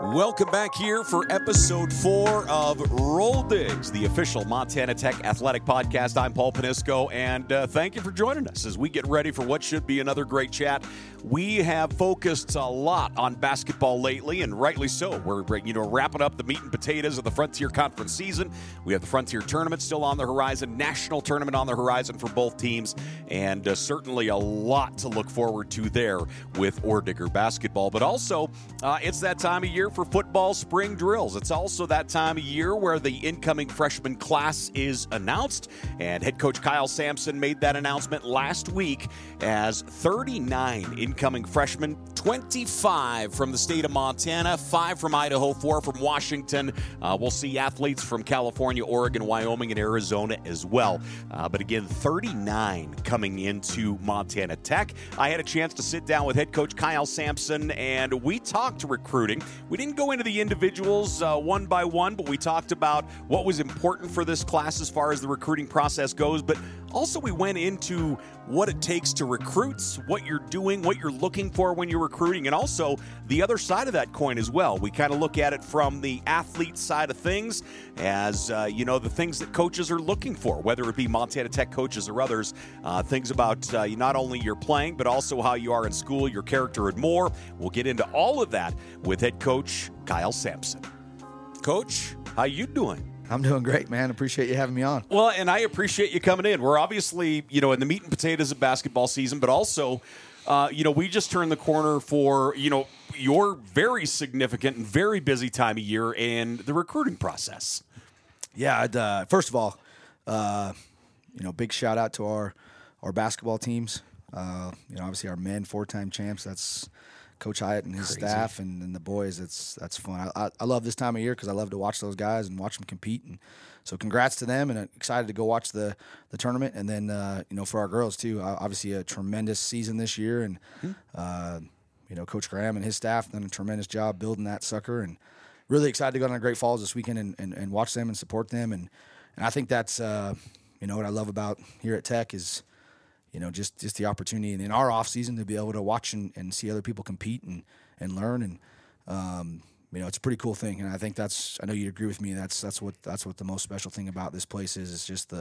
Welcome back here for episode 4 of Roll Digs, the official Montana Tech athletic podcast. I'm Paul Panisco, and thank you for joining us as we get ready for what should be another great chat. We have focused a lot on basketball lately, and rightly so. We're wrapping up the meat and potatoes of the Frontier Conference season. We have the Frontier Tournament still on the horizon, national tournament on the horizon for both teams, and certainly a lot to look forward to there with Ordigger basketball. But also, it's that time of year for football spring drills. It's also that time of year where the incoming freshman class is announced, and head coach Kyle Sampson made that announcement last week as 39 incoming freshmen, 25 from the state of Montana, 5 from Idaho, 4 from Washington. We'll see athletes from California, Oregon, Wyoming, and Arizona as well. But again, 39 coming into Montana Tech. I had a chance to sit down with head coach Kyle Sampson, and we talked recruiting. We didn't go into the individuals one by one, but we talked about what was important for this class as far as the recruiting process goes. But also we went into what it takes to recruit, what you're doing, what you're looking for when you're recruiting, and also the other side of that coin as well. We kind of look at it from the athlete side of things as, the things that coaches are looking for, whether it be Montana Tech coaches or others, things about not only your playing, but also how you are in school, your character, and more. We'll get into all of that with head coach Kyle Sampson. Coach, how you doing? I'm doing great, man. Appreciate you having me on. Well, and I appreciate you coming in. We're obviously, in the meat and potatoes of basketball season, but also, we just turned the corner for, your very significant and very busy time of year in the recruiting process. Yeah, first of all, big shout out to our basketball teams. Obviously our men 4-time champs. That's Coach Hyatt and his staff and the boys. That's fun. I love this time of year because I love to watch those guys and watch them compete. And so congrats to them, and I'm excited to go watch the tournament. And then, for our girls too, obviously a tremendous season this year. And, Coach Graham and his staff done a tremendous job building that sucker, and really excited to go down to Great Falls this weekend and watch them and support them. And I think that's, what I love about here at Tech is, just the opportunity in our off season to be able to watch and see other people compete and learn. And, it's a pretty cool thing. And I think I know you'd agree with me. That's what the most special thing about this place is. It's just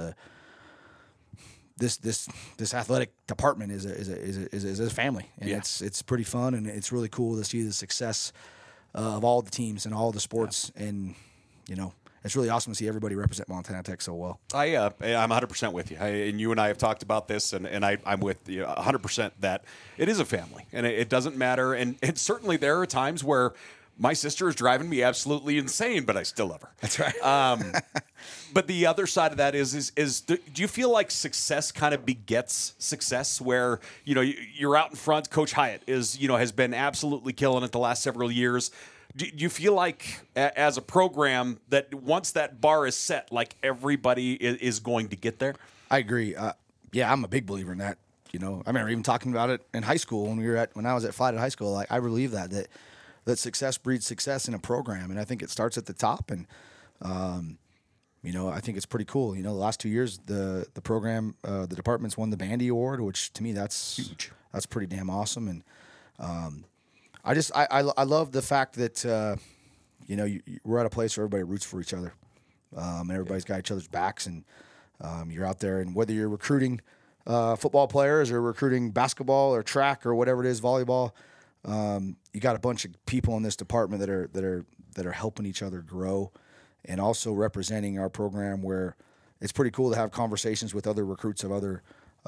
this athletic department is a family, and it's pretty fun, and it's really cool to see the success of all the teams and all the sports. Yeah. And, it's really awesome to see everybody represent Montana Tech so well. I'm 100% with you. And you and I have talked about this, and I'm with you 100% that it is a family, and it doesn't matter. And certainly there are times where my sister is driving me absolutely insane, but I still love her. That's right. But the other side of that is do you feel like success kind of begets success where, you're out in front? Coach Hyatt has been absolutely killing it the last several years. Do you feel like as a program that once that bar is set, like everybody is going to get there? I agree. I'm a big believer in that. I remember even talking about it in high school when I was at Flathead High School. Like, I believe that success breeds success in a program, and I think it starts at the top. And I think it's pretty cool. The last 2 years, the program, the department's won the Bandy Award, which to me that's huge. That's pretty damn awesome. And I love the fact that we're at a place where everybody roots for each other, and everybody's got each other's backs, and you're out there, and whether you're recruiting football players or recruiting basketball or track or whatever it is, volleyball, you got a bunch of people in this department that are helping each other grow, and also representing our program, where it's pretty cool to have conversations with other recruits of other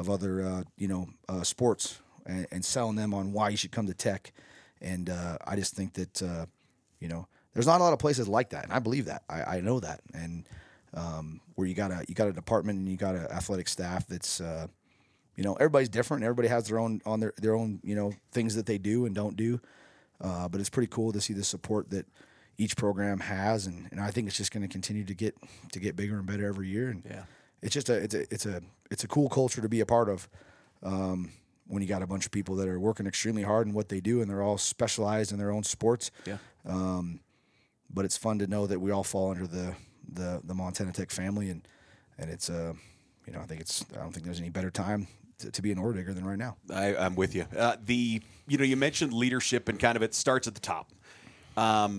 sports and selling them on why you should come to Tech. And I just think that there's not a lot of places like that, and I believe that. I know that, and where you got a department and you got an athletic staff that's everybody's different. Everybody has their own things that they do and don't do, but it's pretty cool to see the support that each program has, and I think it's just going to continue to get bigger and better every year. And it's just it's a cool culture to be a part of. When you got a bunch of people that are working extremely hard in what they do, and they're all specialized in their own sports. Yeah. But it's fun to know that we all fall under the Montana Tech family, and it's I don't think there's any better time to be an Ordigger than right now. I'm with you. You mentioned leadership, and kind of it starts at the top.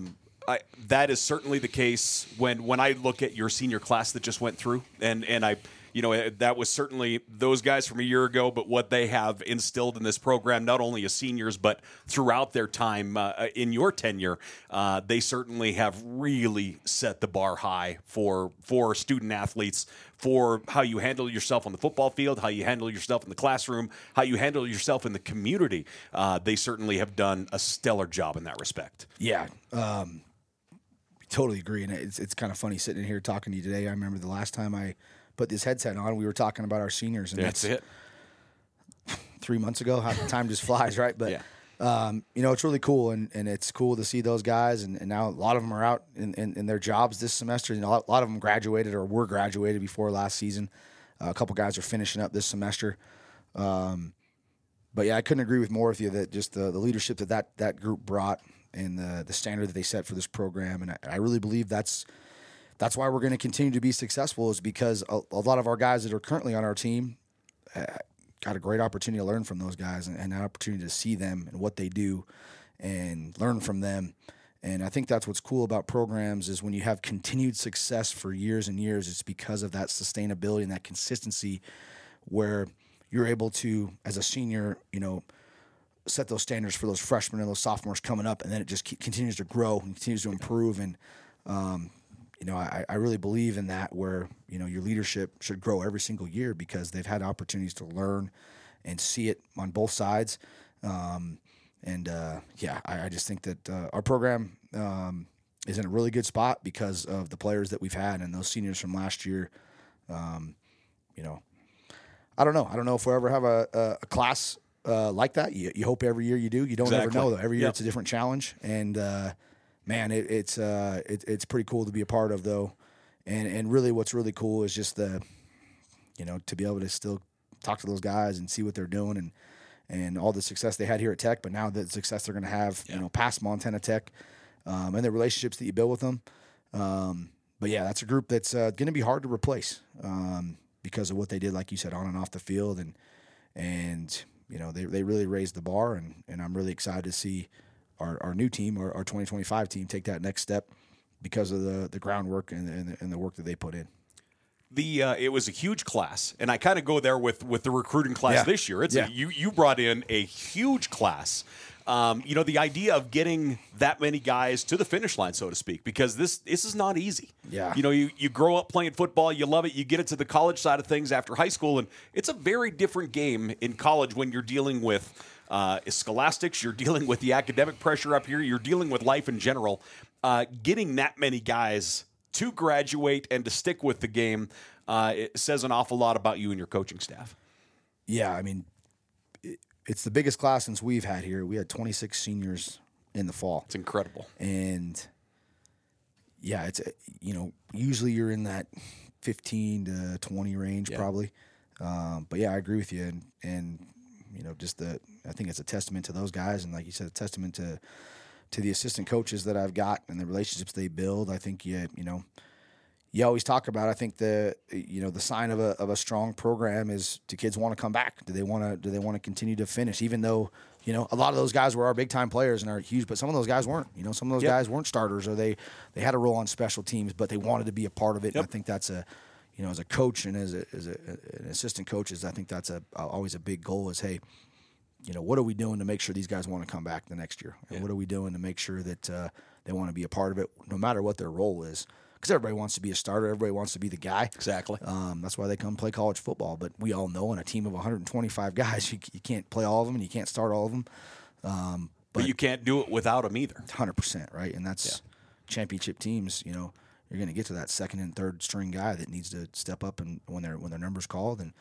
That is certainly the case when I look at your senior class that just went through, and I. That was certainly those guys from a year ago, but what they have instilled in this program, not only as seniors, but throughout their time in your tenure, they certainly have really set the bar high for student athletes, for how you handle yourself on the football field, how you handle yourself in the classroom, how you handle yourself in the community. They certainly have done a stellar job in that respect. Yeah. Totally agree. And it's kind of funny sitting in here talking to you today. I remember the last time I put this headset on, we were talking about our seniors, and that's it. 3 months ago. How time just flies, right? But it's really cool, and it's cool to see those guys. And now a lot of them are out in their jobs this semester. A lot of them graduated or were graduated before last season. A couple guys are finishing up this semester. But yeah, I couldn't agree with more with you that just the leadership that group brought and the standard that they set for this program, and I really believe that's why we're going to continue to be successful, is because a lot of our guys that are currently on our team got a great opportunity to learn from those guys and an opportunity to see them and what they do and learn from them. And I think that's what's cool about programs is when you have continued success for years and years, it's because of that sustainability and that consistency where you're able to, as a senior, set those standards for those freshmen and those sophomores coming up, and then it just continues to grow and continues to improve. And I really believe in that, where your leadership should grow every single year because they've had opportunities to learn and see it on both sides. I just think that our program is in a really good spot because of the players that we've had and those seniors from last year. I don't know. I don't know if we'll ever have a class like that. You hope every year you do. You don't ever know, though. Every year it's a different challenge, and man, it's pretty cool to be a part of, though. And really what's really cool is just to be able to still talk to those guys and see what they're doing and all the success they had here at Tech, but now the success they're going to have, past Montana Tech, and the relationships that you build with them. But yeah, that's a group that's going to be hard to replace because of what they did, like you said, on and off the field. And they really raised the bar, and I'm really excited to see our new team, our 2025 team, take that next step because of the groundwork and the work that they put in. It was a huge class, and I kind of go there with the recruiting class this year. You brought in a huge class. The idea of getting that many guys to the finish line, so to speak, because this is not easy. Yeah. You grow up playing football, you love it, you get it to the college side of things after high school, and it's a very different game in college when you're dealing with scholastics, you're dealing with the academic pressure up here, you're dealing with life in general. Getting that many guys to graduate and to stick with the game, it says an awful lot about you and your coaching staff. Yeah, I mean, it's the biggest class since we've had here. We had 26 seniors in the fall. It's incredible. And yeah, it's usually you're in that 15 to 20 range probably. But yeah, I agree with you. And I think it's a testament to those guys, and like you said, a testament to the assistant coaches that I've got and the relationships they build. I think you always talk about, I think the sign of a strong program is, do kids want to come back? Do they want to continue to finish? Even though, a lot of those guys were our big time players and are huge, but some of those guys weren't. Some of those guys weren't starters, or they had a role on special teams, but they wanted to be a part of it. And I think that's as a coach and as an assistant coach, I think that's always a big goal is, hey, what are we doing to make sure these guys want to come back the next year? And what are we doing to make sure that they want to be a part of it, no matter what their role is? Because everybody wants to be a starter. Everybody wants to be the guy. Exactly. That's why they come play college football. But we all know in a team of 125 guys, you can't play all of them and you can't start all of them. But you can't do it without them either. 100%, right? And that's championship teams, you're going to get to that second and third string guy that needs to step up and when their number's called. And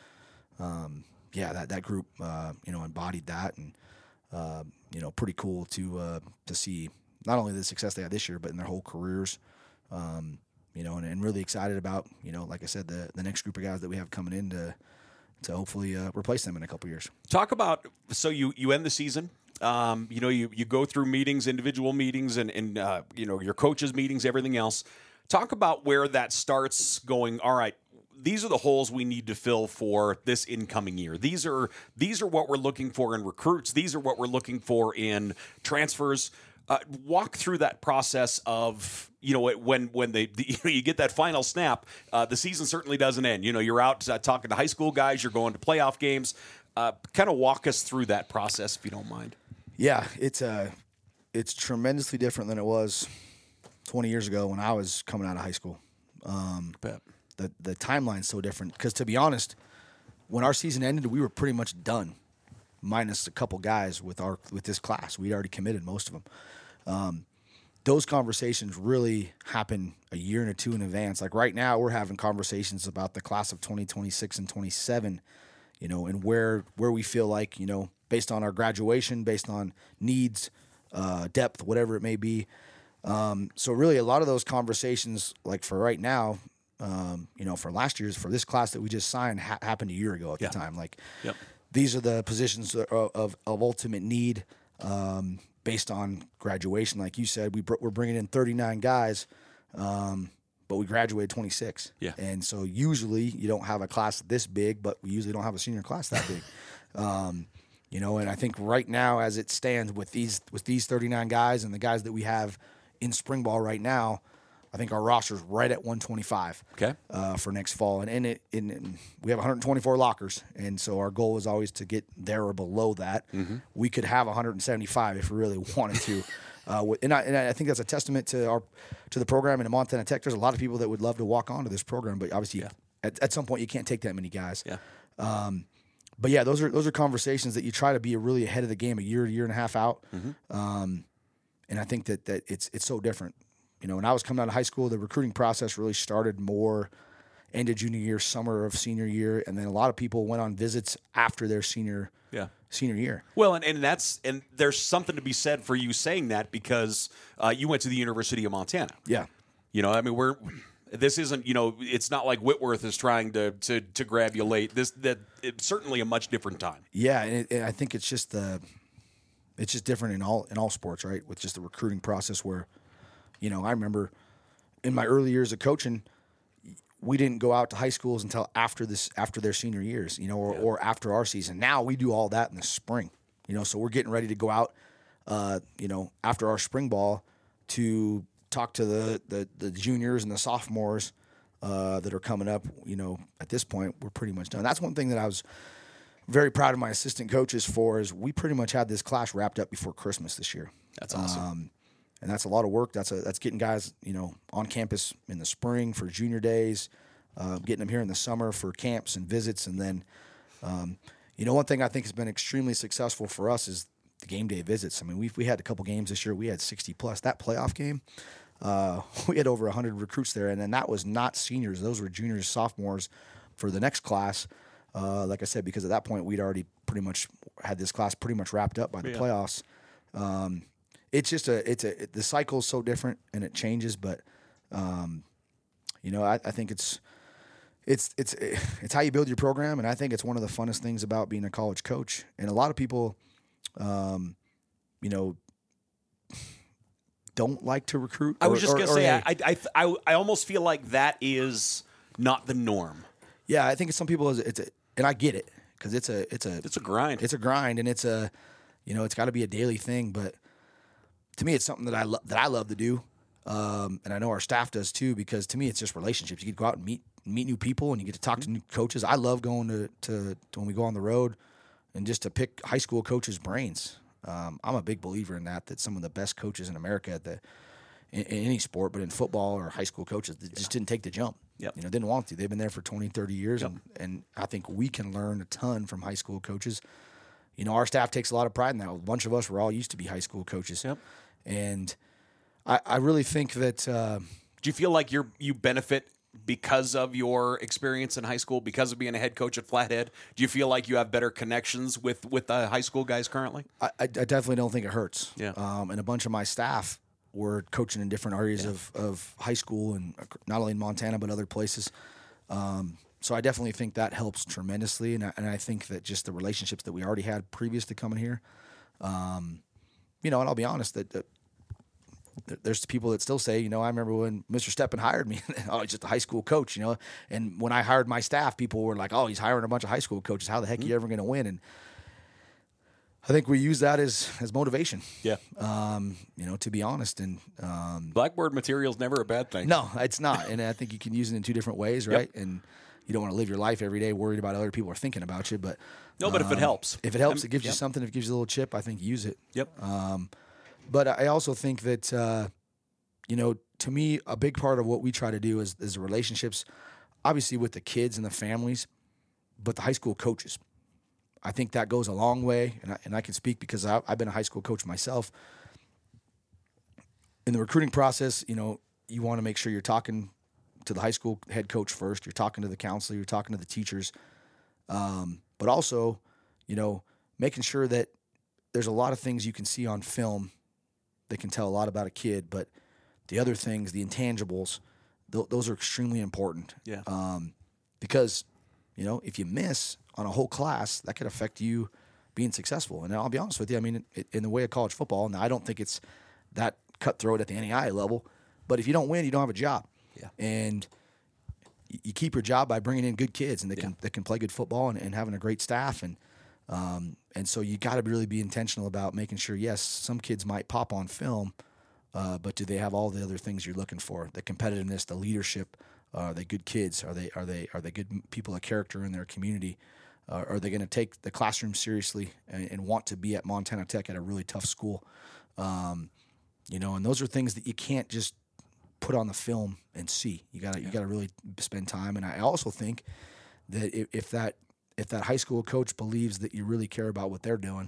that group, embodied that, and pretty cool to see not only the success they had this year, but in their whole careers. And really excited about, like I said, the next group of guys that we have coming in to hopefully replace them in a couple years. Talk about, so you end the season. You go through meetings, individual meetings, and your coaches' meetings, everything else. Talk about where that starts going, all right, these are the holes we need to fill for this incoming year. These are what we're looking for in recruits. These are what we're looking for in transfers. Walk through that process of, when you get that final snap, the season certainly doesn't end. You're out talking to high school guys, you're going to playoff games. Kind of walk us through that process, if you don't mind. Yeah, it's tremendously different than it was 20 years ago when I was coming out of high school. The timeline's so different because, to be honest, when our season ended, we were pretty much done, minus a couple guys with this class. We'd already committed most of them. Those conversations really happen a year and two in advance. Like right now, we're having conversations about the class of 2026 and 27, and where we feel like, based on our graduation, based on needs, depth, whatever it may be. So really a lot of those conversations, like for right now, for last year's, for this class that we just signed, happened a year ago at the time. Like, these are the positions of ultimate need, based on graduation. Like you said, we're bringing in 39 guys, but we graduated 26. Yeah. And so usually you don't have a class this big, but we usually don't have a senior class that big. And I think right now, as it stands with these 39 guys and the guys that we have in spring ball right now, I think our roster's right at 125. Okay. For next fall, and we have 124 lockers, and so our goal is always to get there or below that. Mm-hmm. We could have 175 if we really wanted to, and I think that's a testament to the program and to Montana Tech. There's a lot of people that would love to walk onto this program, but obviously at some point you can't take that many guys. Yeah. But yeah, those are conversations that you try to be really ahead of the game, a year and a half out. Mm-hmm. And I think that it's so different. When I was coming out of high school, the recruiting process really started more end of junior year, summer of senior year, and then a lot of people went on visits after their senior year. Well, and there's something to be said for you saying that because you went to the University of Montana. Yeah. This isn't, it's not like Whitworth is trying to grab you late. It's certainly a much different time. Yeah, and I think it's just different in all sports, right? With just the recruiting process where, I remember in my early years of coaching, we didn't go out to high schools until after their senior years, or after our season. Now we do all that in the spring, so we're getting ready to go out, after our spring ball to talk to the juniors and the sophomores that are coming up. At this point, we're pretty much done. That's one thing that I was very proud of my assistant coaches for, is we pretty much had this class wrapped up before Christmas this year. That's awesome. And that's a lot of work. That's getting guys, on campus in the spring for junior days, getting them here in the summer for camps and visits. And then, one thing I think has been extremely successful for us is the game day visits. I mean, we had a couple games this year. We had 60 plus. That playoff game, we had over 100 recruits there. And then that was not seniors. Those were juniors, sophomores for the next class. Like I said, because at that point we'd already pretty much had this class pretty much wrapped up by the playoffs. It's just the cycle is so different and it changes, but I think it's how you build your program, and I think it's one of the funnest things about being a college coach. And a lot of people, don't like to recruit. I was just going to say, I almost feel like that is not the norm. Yeah, I think some people and I get it because it's a grind. It's a grind, and it's got to be a daily thing, but. To me, it's something that I love to do, and I know our staff does too. Because to me, it's just relationships. You get to go out and meet new people, and you get to talk to new coaches. I love going to when we go on the road, and just to pick high school coaches' brains. I'm a big believer in that some of the best coaches in America in any sport, but in football or high school coaches, they just didn't take the jump. Yep. Didn't want to. They've been there for 20, 30 years, and I think we can learn a ton from high school coaches. Our staff takes a lot of pride in that. A bunch of us were all used to be high school coaches. Yep. And I really think that do you feel like you benefit because of your experience in high school, because of being a head coach at Flathead? Do you feel like you have better connections with the high school guys currently? I definitely don't think it hurts. Yeah. And a bunch of my staff were coaching in different areas of high school, and not only in Montana but other places. So I definitely think that helps tremendously, and I think that just the relationships that we already had previous to coming here. And I'll be honest that there's people that still say, I remember when Mr. Steppen hired me, oh, he's just a high school coach, And when I hired my staff, people were like, oh, he's hiring a bunch of high school coaches. How the heck are you ever going to win? And I think we use that as motivation. Yeah. To be honest, and Blackboard material is never a bad thing. no, it's not. And I think you can use it in two different ways, right? Yep. And you don't want to live your life every day worried about other people are thinking about you. But but if it helps, it gives you something. If it gives you a little chip, I think use it. Yep. But I also think that to me, a big part of what we try to do is the relationships, obviously with the kids and the families, but the high school coaches. I think that goes a long way, and I can speak because I've been a high school coach myself. In the recruiting process, you want to make sure you're talking to the high school head coach first. You're talking to the counselor. You're talking to the teachers. But also, making sure that there's a lot of things you can see on film that can tell a lot about a kid, but the other things, the intangibles, those are extremely important. Yeah. Because, if you miss on a whole class, that could affect you being successful. And I'll be honest with you, I mean, in the way of college football, and I don't think it's that cutthroat at the NAIA level, but if you don't win, you don't have a job. Yeah. And you keep your job by bringing in good kids and that can play good football and having a great staff. And so you got to really be intentional about making sure, yes, some kids might pop on film, but do they have all the other things you're looking for? The competitiveness, the leadership. Are they good kids? Are they good people of character in their community? Are they going to take the classroom seriously and want to be at Montana Tech at a really tough school? And those are things that you can't just put on the film and see. You got to really spend time. And I also think that if that high school coach believes that you really care about what they're doing,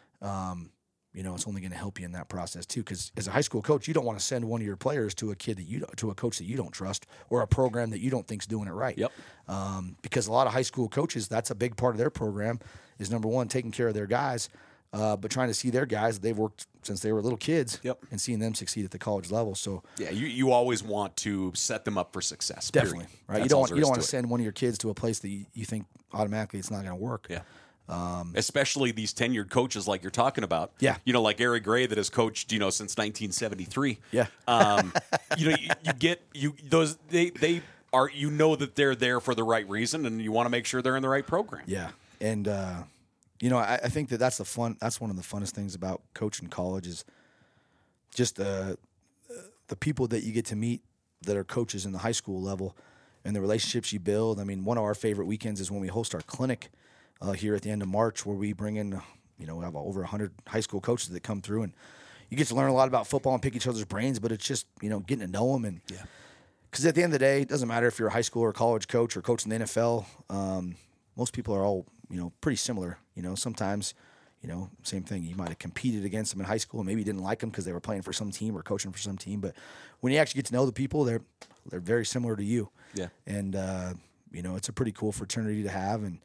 it's only going to help you in that process too. Because as a high school coach, you don't want to send one of your players to a coach that you don't trust or a program that you don't think's doing it right. Yep. Because a lot of high school coaches, that's a big part of their program is number one, taking care of their guys, but trying to see their guys that they've worked since they were little kids. Yep. And seeing them succeed at the college level. So yeah, you always want to set them up for success. Definitely. Period. Right. You don't want to send one of your kids to a place that you think automatically it's not going to work. Yeah. Especially these tenured coaches like you're talking about. Yeah. Like Eric Gray that has coached, since 1973. Yeah. You get those they are that they're there for the right reason, and you want to make sure they're in the right program. Yeah. And I think that's one of the funnest things about coaching college is just the people that you get to meet that are coaches in the high school level and the relationships you build. I mean, one of our favorite weekends is when we host our clinic here at the end of March, where we bring in, we have over 100 high school coaches that come through, and you get to learn a lot about football and pick each other's brains, but it's just, getting to know them. And because at the end of the day, it doesn't matter if you're a high school or college coach or coach in the NFL. Most people are all, pretty similar. Sometimes, same thing. You might have competed against them in high school and maybe you didn't like them because they were playing for some team or coaching for some team. But when you actually get to know the people, they're very similar to you. Yeah. And, it's a pretty cool fraternity to have. And,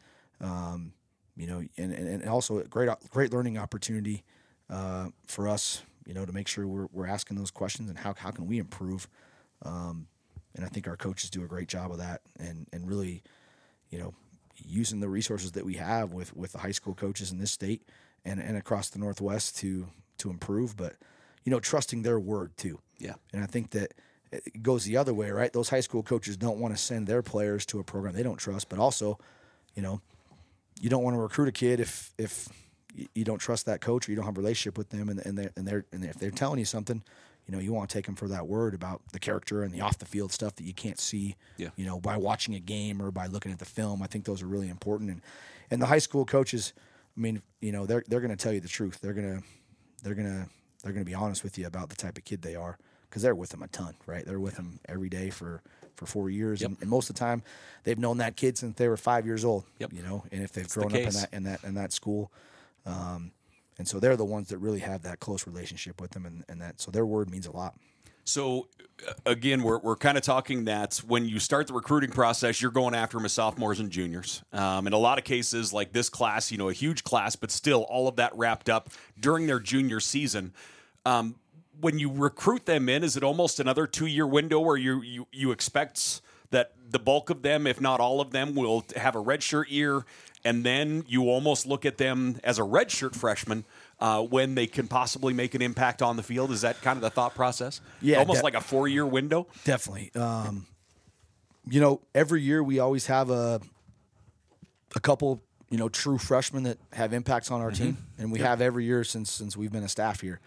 and also a great learning opportunity for us, to make sure we're asking those questions and how can we improve. And I think our coaches do a great job of that and really, using the resources that we have with the high school coaches in this state and across the Northwest to improve, but, trusting their word too. Yeah. And I think that it goes the other way, right? Those high school coaches don't want to send their players to a program they don't trust, but also, you don't want to recruit a kid if you don't trust that coach or you don't have a relationship with them, and if they're telling you something, you want to take them for that word about the character and the off the field stuff that you can't see, by watching a game or by looking at the film. I think those are really important, and the high school coaches, I mean, they're going to tell you the truth. They're going to be honest with you about the type of kid they are because they're with them a ton, right? They're with them every day for 4 years, and most of the time they've known that kid since they were 5 years old. Yep. And if they've grown up in that school, and so they're the ones that really have that close relationship with them, and that so their word means a lot. So again, we're kind of talking that when you start the recruiting process, you're going after them as sophomores and juniors. In a lot of cases, like this class, a huge class, but still all of that wrapped up during their junior season. When you recruit them in, is it almost another 2-year window where you expect that the bulk of them, if not all of them, will have a redshirt year, and then you almost look at them as a redshirt freshman when they can possibly make an impact on the field? Is that kind of the thought process? Yeah. Almost like a 4-year window? Definitely. Every year we always have a couple true freshmen that have impacts on our team, and we have every year since we've been a staff here.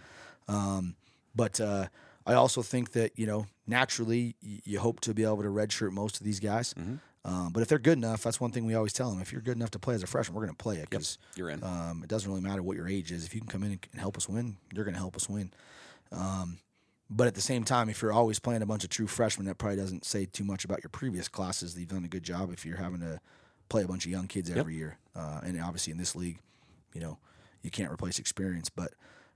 But I also think that, naturally you hope to be able to redshirt most of these guys. But if they're good enough, that's one thing we always tell them. If you're good enough to play as a freshman, we're going to play it because you're in. It doesn't really matter what your age is. If you can come in and help us win, you're going to help us win. But at the same time, if you're always playing a bunch of true freshmen, that probably doesn't say too much about your previous classes. You've done a good job if you're having to play a bunch of young kids every year. And obviously in this league, you can't replace experience. But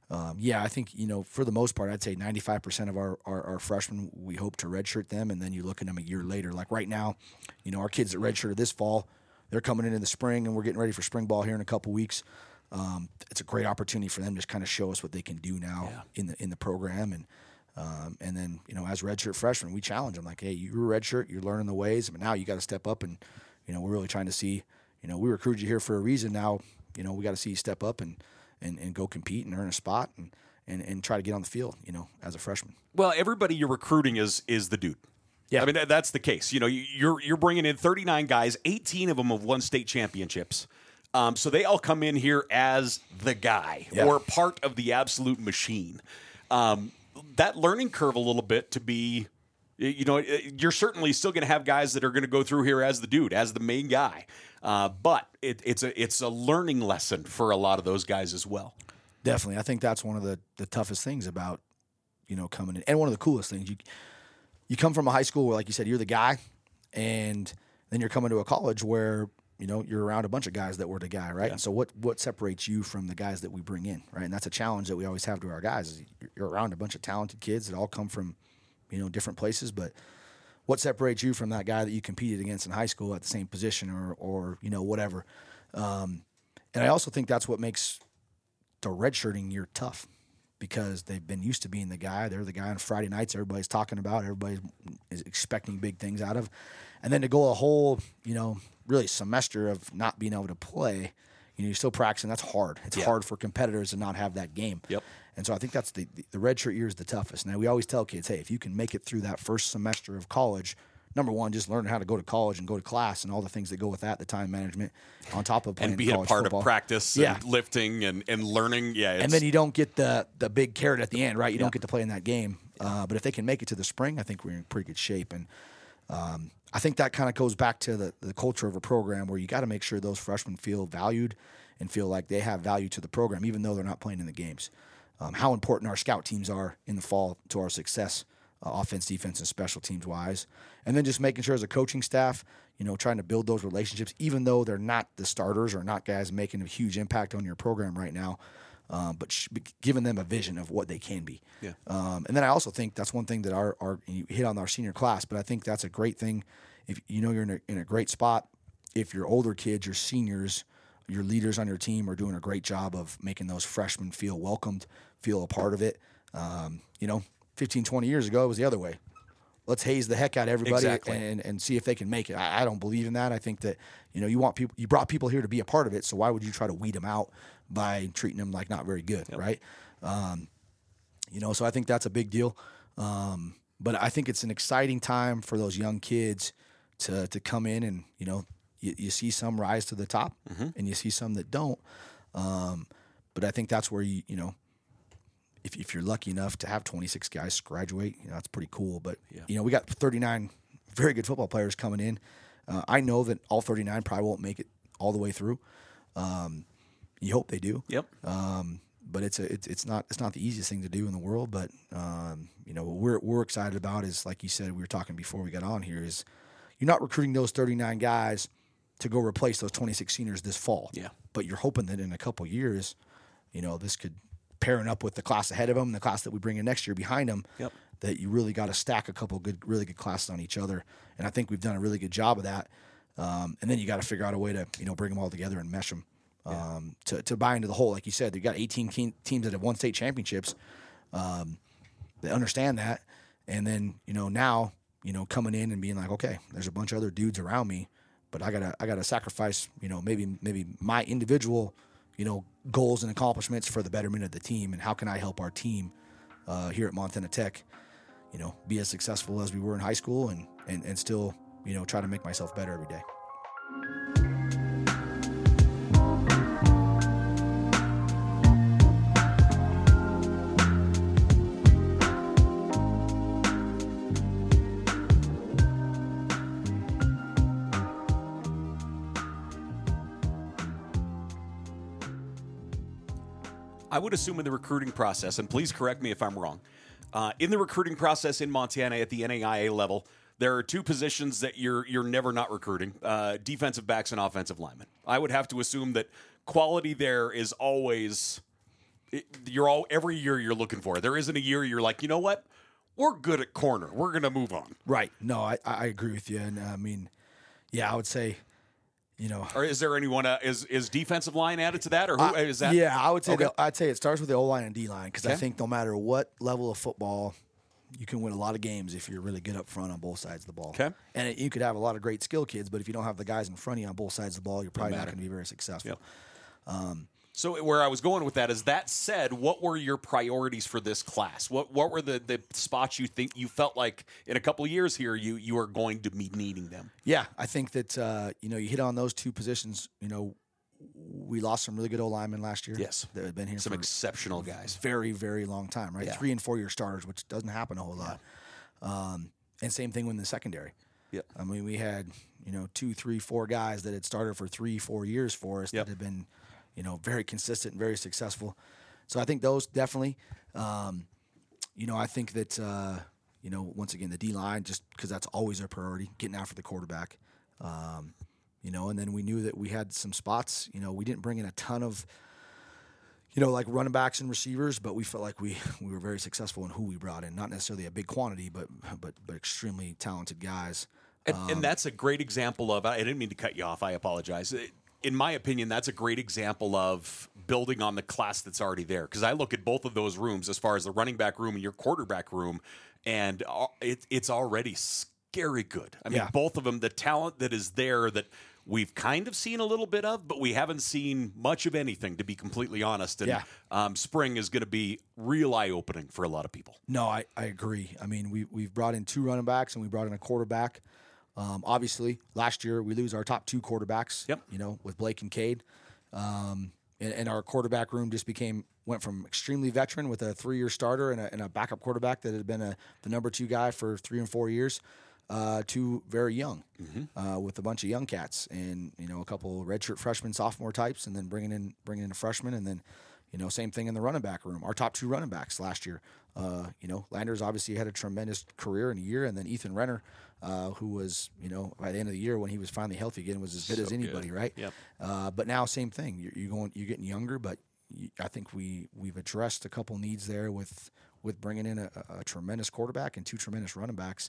I think, for the most part, I'd say 95% of our freshmen, we hope to redshirt them, and then you look at them a year later. Like right now, our kids that redshirted this fall, they're coming into the spring, and we're getting ready for spring ball here in a couple weeks. It's a great opportunity for them to kind of show us what they can do now in the program. And then, as redshirt freshmen, we challenge them like, hey, you're a redshirt, you're learning the ways, but now you got to step up, and, we're really trying to see, we recruited you here for a reason. Now, we got to see you step up and go compete and earn a spot and try to get on the field, as a freshman. Well, everybody you're recruiting is the dude. Yeah. I mean, that's the case. You're bringing in 39 guys, 18 of them have won state championships. So they all come in here as the guy or part of the absolute machine. That learning curve a little bit to be, you're certainly still going to have guys that are going to go through here as the dude, as the main guy. But it's a learning lesson for a lot of those guys as well. Definitely. I think that's one of the toughest things about, coming in. And one of the coolest things. You come from a high school where, like you said, you're the guy, and then you're coming to a college where, you're around a bunch of guys that were the guy, right? Yeah. And so what separates you from the guys that we bring in, right? And that's a challenge that we always have to our guys is you're around a bunch of talented kids that all come from, different places, but what separates you from that guy that you competed against in high school at the same position or whatever. And I also think that's what makes the redshirting year tough because they've been used to being the guy. They're the guy on Friday nights everybody's talking about, everybody is expecting big things out of. And then to go a whole, really semester of not being able to play, you're still practicing. That's hard. It's hard for competitors to not have that game. Yep. And so I think that's the redshirt year is the toughest. Now, we always tell kids, hey, if you can make it through that first semester of college, number one, just learn how to go to college and go to class and all the things that go with that, the time management, on top of playing and being college a part football. Of practice and lifting and learning. Yeah, and then you don't get the big carrot at the end, right? You don't get to play in that game. But if they can make it to the spring, I think we're in pretty good shape. And I think that kind of goes back to the culture of a program where you got to make sure those freshmen feel valued and feel like they have value to the program, even though they're not playing in the games. How important our scout teams are in the fall to our success, offense, defense, and special teams wise. And then just making sure as a coaching staff, trying to build those relationships, even though they're not the starters or not guys making a huge impact on your program right now, but giving them a vision of what they can be. Yeah. And then I also think that's one thing that our you hit on our senior class, but I think that's a great thing. If you're in a great spot, if your older kids, your seniors, your leaders on your team are doing a great job of making those freshmen feel welcomed, feel a part of it. 15, 20 years ago, it was the other way. Let's haze the heck out of everybody and see if they can make it. I don't believe in that. I think that, you brought people here to be a part of it, so why would you try to weed them out by treating them like not very good, right? So I think that's a big deal. But I think it's an exciting time for those young kids to come in and, you see some rise to the top and you see some that don't. But I think that's where if you're lucky enough to have 26 guys graduate, that's pretty cool. But, we got 39 very good football players coming in. I know that all 39 probably won't make it all the way through. You hope they do. Yep. But it's not the easiest thing to do in the world. But, what we're excited about is, like you said, we were talking before we got on here, is you're not recruiting those 39 guys to go replace those 26 seniors this fall. Yeah. But you're hoping that in a couple years, this could pairing up with the class ahead of them, the class that we bring in next year behind them, that you really got to stack a couple really good classes on each other. And I think we've done a really good job of that. And then you got to figure out a way to, bring them all together and mesh them to buy into the whole. Like you said, you got 18 teams that have won state championships. They understand that. And then, now, coming in and being like, okay, there's a bunch of other dudes around me, but I gotta sacrifice, maybe my individual, goals and accomplishments for the betterment of the team. And how can I help our team here at Montana Tech, be as successful as we were in high school and still, try to make myself better every day. I would assume in the recruiting process, and please correct me if I'm wrong, in the recruiting process in Montana at the NAIA level, there are two positions that you're never not recruiting: defensive backs and offensive linemen. I would have to assume that quality there is always every year you're looking for. There isn't a year you're like, you know what, we're good at corner, we're going to move on. Right. No, I agree with you, and I mean, yeah, I would say. Or is there anyone? Is defensive line added to that, or who is that? Yeah, I would say. Okay. I'd say it starts with the O line and D line because I think no matter what level of football, you can win a lot of games if you're really good up front on both sides of the ball. Okay. And you could have a lot of great skill kids, but if you don't have the guys in front of you on both sides of the ball, you're probably not going to be very successful. Yep. So where I was going with that is, that said, what were your priorities for this class? What were the spots you think you felt like in a couple of years here you are going to be needing them? Yeah, I think that you hit on those two positions. We lost some really good O linemen last year. Yes, that had been here some for exceptional guys, very very long time. Right, 3 and 4 year starters, which doesn't happen a whole lot. And same thing with the secondary. Yeah, I mean we had 2, 3, 4 guys that had started for 3-4 years for us that had been very consistent and very successful. So I think those definitely, I think that, once again, the D-line, just because that's always our priority, getting after the quarterback. And then we knew that we had some spots. We didn't bring in a ton of, like running backs and receivers, but we felt like we were very successful in who we brought in. Not necessarily a big quantity, but extremely talented guys. And that's a great example of, I didn't mean to cut you off, I apologize. In my opinion, that's a great example of building on the class that's already there. Because I look at both of those rooms, as far as the running back room and your quarterback room, and it's already scary good. I mean, both of them, the talent that is there that we've kind of seen a little bit of, but we haven't seen much of anything, to be completely honest. And spring is going to be real eye-opening for a lot of people. No, I agree. I mean, we've brought in 2 running backs and we brought in a quarterback. Obviously, last year we lose our top 2 quarterbacks. Yep. With Blake and Cade, and our quarterback room just went from extremely veteran with a 3-year starter and a backup quarterback that had been the number 2 guy for 3 and 4 years, to very young, with a bunch of young cats and a couple redshirt freshman, sophomore types, and then bringing in a freshman, and then same thing in the running back room. Our top 2 running backs last year. Landers obviously had a tremendous career in a year, and then Ethan Renner, who was, by the end of the year when he was finally healthy again, was as good as anybody, right? Yep. But now same thing. You're getting younger, but I think we've addressed a couple needs there with bringing in a tremendous quarterback and 2 tremendous running backs,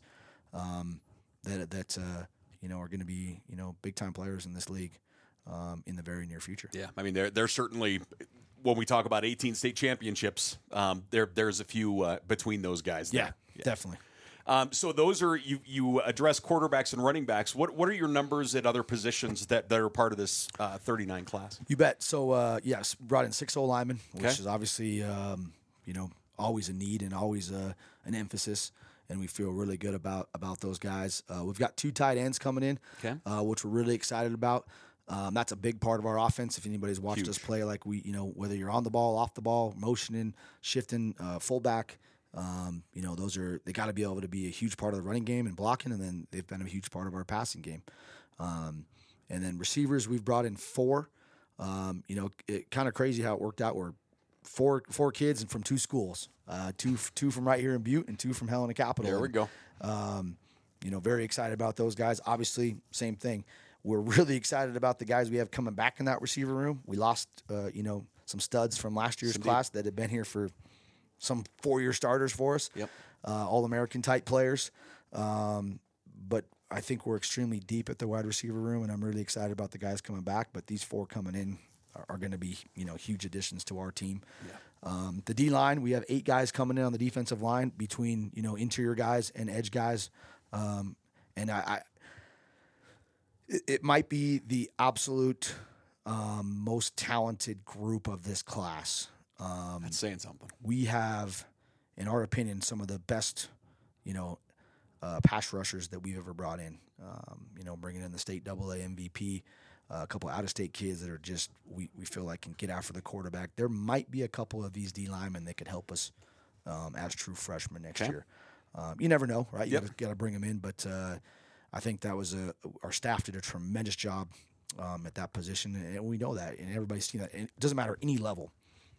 that are going to be big time players in this league, in the very near future. Yeah, I mean they're certainly. When we talk about 18 state championships, there's a few between those guys there. Yeah, definitely. So those are you address quarterbacks and running backs. What are your numbers at other positions that are part of this 39 class? You bet. So yes, brought in 6 O linemen, which is obviously always a need and always an emphasis, and we feel really good about those guys. We've got 2 tight ends coming in, which we're really excited about. That's a big part of our offense. If anybody's watched us play, like whether you're on the ball, off the ball, motioning, shifting, fullback, they got to be able to be a huge part of the running game and blocking, and then they've been a huge part of our passing game. And then receivers, we've brought in 4. It kind of crazy how it worked out. We're four kids and from 2 schools, two from right here in Butte and 2 from Helena Capital. There we go. Very excited about those guys. Obviously, same thing. We're really excited about the guys we have coming back in that receiver room. We lost, some studs from last year's class that had been here for some 4-year starters for us. Yep. All-American type players. But I think we're extremely deep at the wide receiver room, and I'm really excited about the guys coming back. But these 4 coming in are going to be, huge additions to our team. Yeah. The D-line, we have 8 guys coming in on the defensive line between, interior guys and edge guys. And it might be the absolute most talented group of this class. That's saying something. We have, in our opinion, some of the best, pass rushers that we've ever brought in. Bringing in the state AA MVP, a couple out-of-state kids that are just we feel like can get after the quarterback. There might be a couple of these D linemen that could help us as true freshmen next year. You never know, right? You got to bring them in, but I think that was our staff did a tremendous job at that position, and we know that, and everybody's seen that. And it doesn't matter any level.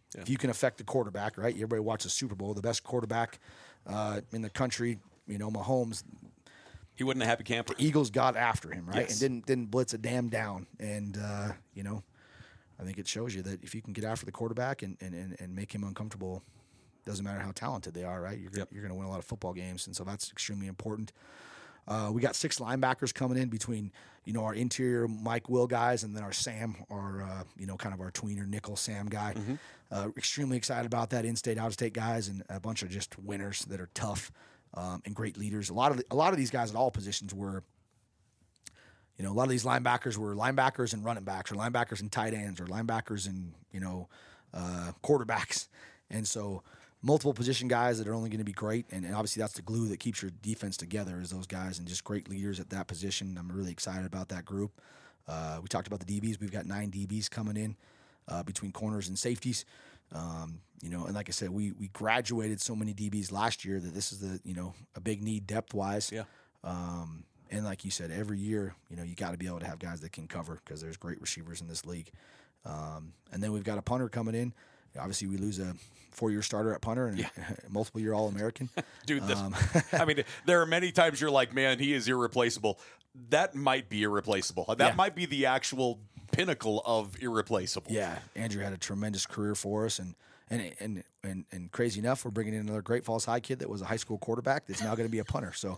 If you can affect the quarterback, right? Everybody watches Super Bowl. The best quarterback in the country, Mahomes. He wasn't a happy camper. The Eagles got after him, right? Yes. And didn't blitz a damn down. And I think it shows you that if you can get after the quarterback and make him uncomfortable, doesn't matter how talented they are, right? You're going to win a lot of football games, and so that's extremely important. We got 6 linebackers coming in between, our interior Mike Will guys and then our Sam, our kind of our tweener nickel Sam guy. Extremely excited about that. In-state, out-of-state guys, and a bunch of just winners that are tough and great leaders. A lot of these guys at all positions were. A lot of these linebackers were linebackers and running backs, or linebackers and tight ends, or linebackers and quarterbacks, and so multiple position guys that are only going to be great, and obviously that's the glue that keeps your defense together is those guys and just great leaders at that position. I'm really excited about that group. We talked about the DBs. We've got 9 DBs coming in between corners and safeties. And like I said, we graduated so many DBs last year that this is a big need depth wise. Yeah. And like you said, every year, you got to be able to have guys that can cover because there's great receivers in this league. And then we've got a punter coming in. Obviously, we lose a 4-year starter at punter and a multiple-year All-American. Dude, there are many times you're like, man, he is irreplaceable. That might be irreplaceable. That might be the actual pinnacle of irreplaceable. Yeah, Andrew had a tremendous career for us, and crazy enough, we're bringing in another Great Falls High kid that was a high school quarterback that's now going to be a punter. So,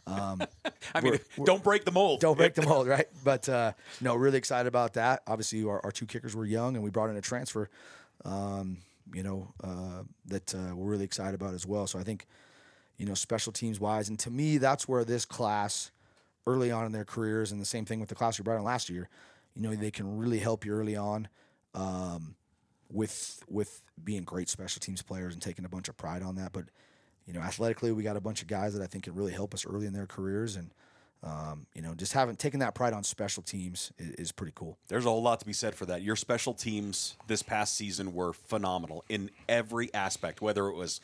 don't break the mold. Don't break the mold, right? But really excited about that. Obviously, our 2 kickers were young, and we brought in a transfer. That we're really excited about as well. So I think, special teams wise, and to me, that's where this class early on in their careers, and the same thing with the class we brought in last year, they can really help you early on with being great special teams players and taking a bunch of pride on that. But, athletically, we got a bunch of guys that I think can really help us early in their careers, and just taking that pride on special teams is pretty cool. There's a whole lot to be said for that. Your special teams this past season were phenomenal in every aspect, whether it was,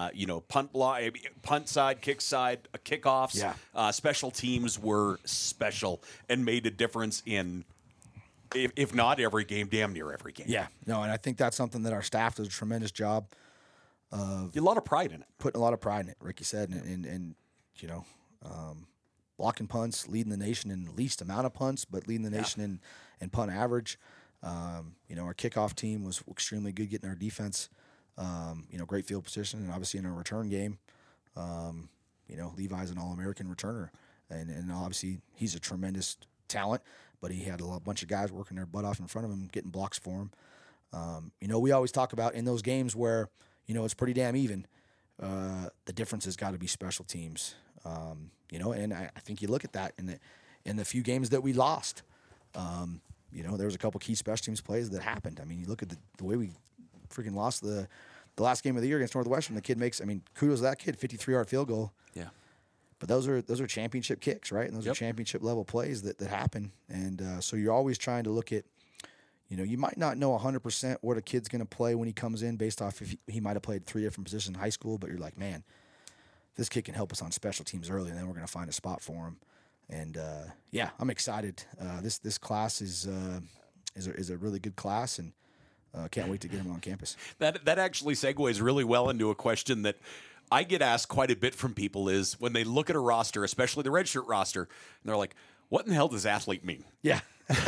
punt side, kick side, kickoffs. Yeah. Special teams were special and made a difference in, if not every game, damn near every game. Yeah. No, and I think that's something that our staff does a tremendous job of. A lot of pride in it. Putting a lot of pride in it, Ricky said, and blocking punts, leading the nation in least amount of punts, but leading the nation in punt average. Our kickoff team was extremely good getting our defense, great field position, and obviously in our return game, Levi's an All-American returner, and obviously he's a tremendous talent, but he had a bunch of guys working their butt off in front of him, getting blocks for him. We always talk about in those games where, it's pretty damn even, the difference has got to be special teams. And I think you look at that in the few games that we lost. There was a couple key special teams plays that happened. I mean, you look at the way we freaking lost the last game of the year against Northwestern. The kid makes, kudos to that kid, 53-yard field goal. Yeah. But those are championship kicks, right? And those are championship level plays that happen. And so you're always trying to look at, you might not know 100% what a kid's going to play when he comes in based off if he might have played 3 different positions in high school, but you're like, man, this kid can help us on special teams early, and then we're going to find a spot for him. And I'm excited. This class is a really good class, and can't wait to get him on campus. That actually segues really well into a question that I get asked quite a bit from people is when they look at a roster, especially the redshirt roster, and they're like, "What in the hell does athlete mean?" Yeah.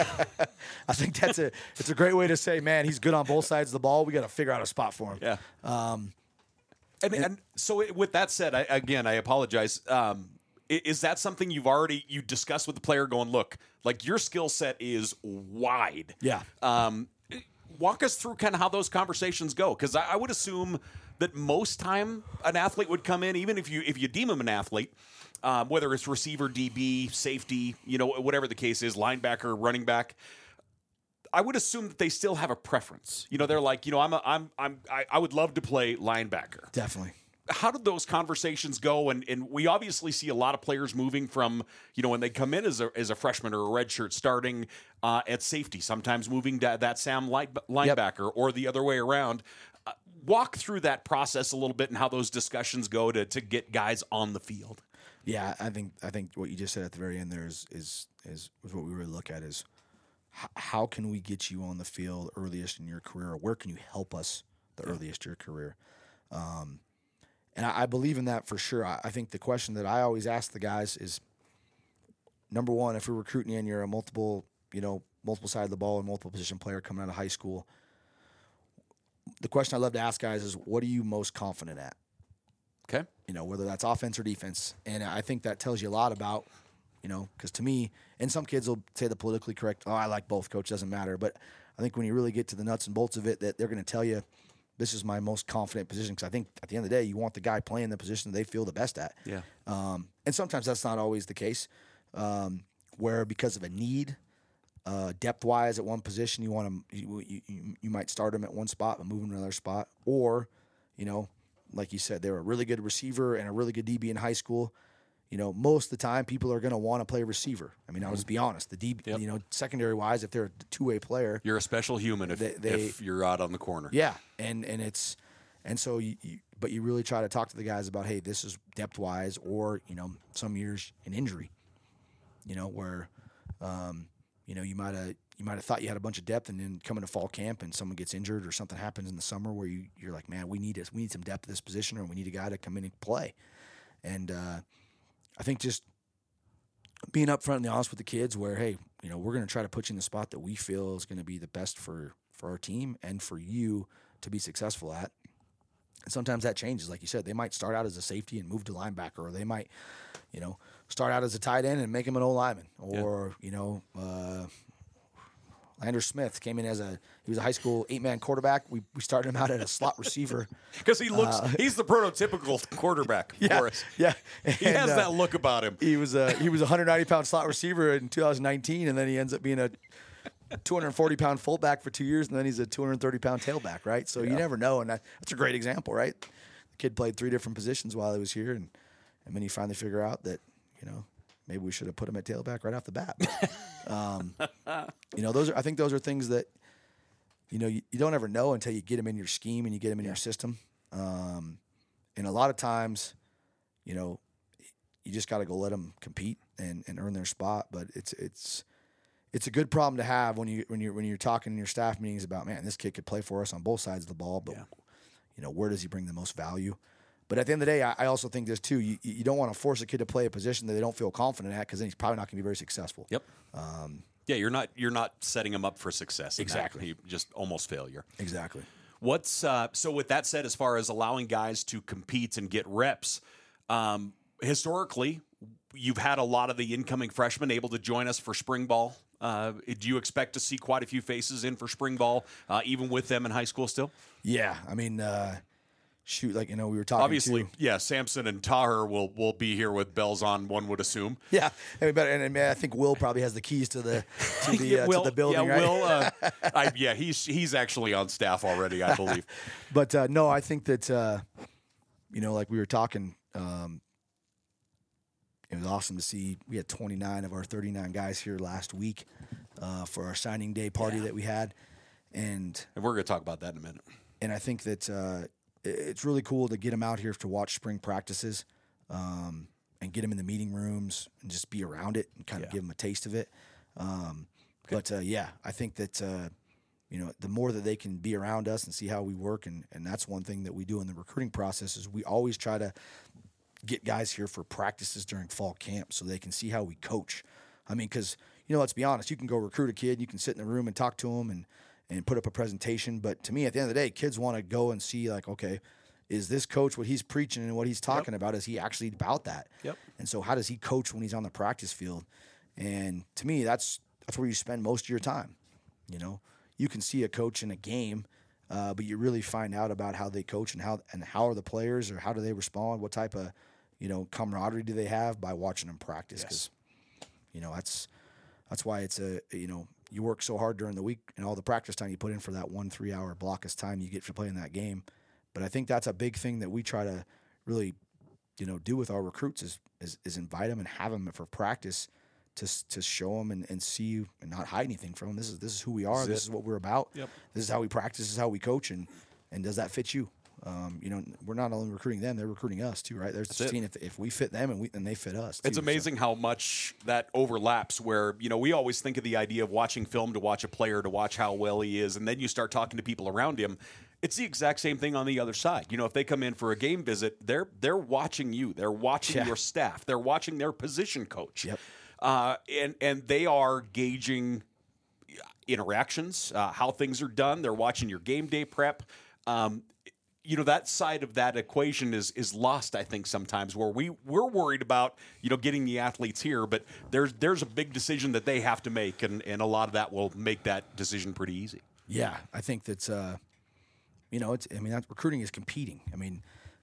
I think it's a great way to say, man, he's good on both sides of the ball. We got to figure out a spot for him. Yeah. And so with that said, I apologize. Is that something you discussed with the player going, look, like your skill set is wide. Yeah. Walk us through kind of how those conversations go. Because I would assume that most time an athlete would come in, even if you deem him an athlete, whether it's receiver, DB, safety, whatever the case is, linebacker, running back, I would assume that they still have a preference. They're like, I would love to play linebacker. Definitely. How did those conversations go? And we obviously see a lot of players moving from, when they come in as a freshman or a redshirt, starting at safety, sometimes moving to that Sam linebacker or the other way around. Walk through that process a little bit and how those discussions go to get guys on the field. Yeah, I think what you just said at the very end there is what we really look at is how can we get you on the field earliest in your career, or where can you help us the earliest your career. And I believe in that for sure. I think the question that I always ask the guys is, number one, if we're recruiting you and you're a multiple side of the ball and multiple position player coming out of high school, the question I love to ask guys is, what are you most confident at? Okay. Whether that's offense or defense. And I think that tells you a lot about, because to me, and some kids will say the politically correct, I like both, coach, doesn't matter. But I think when you really get to the nuts and bolts of it, that they're going to tell you, this is my most confident position, because I think at the end of the day, you want the guy playing the position that they feel the best at. Yeah. And sometimes that's not always the case, where because of a need, depth-wise at one position, you might start them at one spot but move them to another spot. Or, like you said, they're a really good receiver and a really good DB in high school. Most of the time, people are going to want to play receiver. I mean, I'll just be honest. The DB, secondary-wise, if they're a two-way player, you're a special human if you're out on the corner. Yeah, and so but you really try to talk to the guys about, hey, this is depth-wise, or some years an injury. Where you might have thought you had a bunch of depth, and then come into fall camp and someone gets injured or something happens in the summer where you're like, man, we need some depth at this position, or we need a guy to come in and play. And I think just being upfront and honest with the kids, where, hey, we're going to try to put you in the spot that we feel is going to be the best for our team and for you to be successful at. And sometimes that changes. Like you said, they might start out as a safety and move to linebacker, or they might, start out as a tight end and make him an O-lineman, or, Lander Smith came in he was a high school 8-man quarterback. We started him out at a slot receiver. Because he's the prototypical quarterback for us. Yeah. He has that look about him. He was a 190-pound slot receiver in 2019, and then he ends up being a 240-pound fullback for 2 years, and then he's a 230-pound tailback, right? So you never know, and that's a great example, right? The kid played 3 different positions while he was here, and then you finally figure out that, maybe we should have put him at tailback right off the bat. I think those are things that, you don't ever know until you get them in your scheme and you get them in your system. And a lot of times, you just got to go let them compete and earn their spot. But it's a good problem to have when you're talking in your staff meetings about, man, this kid could play for us on both sides of the ball, but where does he bring the most value? But at the end of the day, I also think this too. You don't want to force a kid to play a position that they don't feel confident at, because then he's probably not going to be very successful. Yep. You're not setting him up for success. Exactly. Just almost failure. Exactly. What's so with that said, as far as allowing guys to compete and get reps, historically, you've had a lot of the incoming freshmen able to join us for spring ball. Do you expect to see quite a few faces in for spring ball, even with them in high school still? Yeah, I mean. Shoot, we were talking. Obviously, Samson and Tahir will be here with bells on, one would assume. Yeah, and I think Will probably has the keys to the building. Yeah, right? Will. He's actually on staff already, I believe. But no, I think that like we were talking, it was awesome to see. We had 29 of our 39 guys here last week for our signing day party that we had, and we're going to talk about that in a minute. And I think that. It's really cool to get them out here to watch spring practices and get them in the meeting rooms and just be around it and kind of give them a taste of it. But I think that, the more that they can be around us and see how we work, and that's one thing that we do in the recruiting process is we always try to get guys here for practices during fall camp so they can see how we coach. I mean, because, let's be honest, you can go recruit a kid, you can sit in the room and talk to them and put up a presentation. But to me, at the end of the day, kids want to go and see, like, okay, is this coach what he's preaching and what he's talking about? Is he actually about that? Yep. And so how does he coach when he's on the practice field? And to me, that's where you spend most of your time. You can see a coach in a game, but you really find out about how they coach and how are the players, or how do they respond? What type of, camaraderie do they have by watching them practice? Because, that's why it's you work so hard during the week and all the practice time you put in for that 1 3-hour block of time you get for playing that game. But I think that's a big thing that we try to really, do with our recruits is invite them and have them for practice to show them and see and not hide anything from them. This is who we are. This is what we're about. Yep. This is how we practice. This is how we coach. And does that fit you? We're not only recruiting them; they're recruiting us too, right? They're seeing if we fit them and they fit us. It's amazing how much that overlaps. Where we always think of the idea of watching film to watch a player, to watch how well he is, and then you start talking to people around him, It's the exact same thing on the other side. You know, if they come in for a game visit, they're watching you. They're watching your staff. They're watching their position coach. Yep. And they are gauging interactions, how things are done. They're watching your game day prep. You know, that side of that equation is lost, I think, sometimes, where we're worried about, you know, getting the athletes here, but there's a big decision that they have to make, and a lot of that will make that decision pretty easy. Yeah, I think that's, you know, that recruiting is competing. I mean,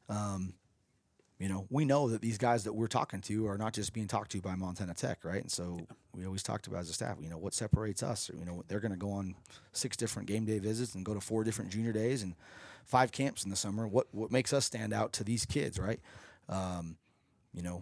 you know, we know that these guys that we're talking to are not just being talked to by Montana Tech, right? And so we always talked about as a staff, you know, what separates us. You know, they're going to go on 6 different game day visits and go to 4 different junior days and 5 camps in the summer. What makes us stand out to these kids, right? You know,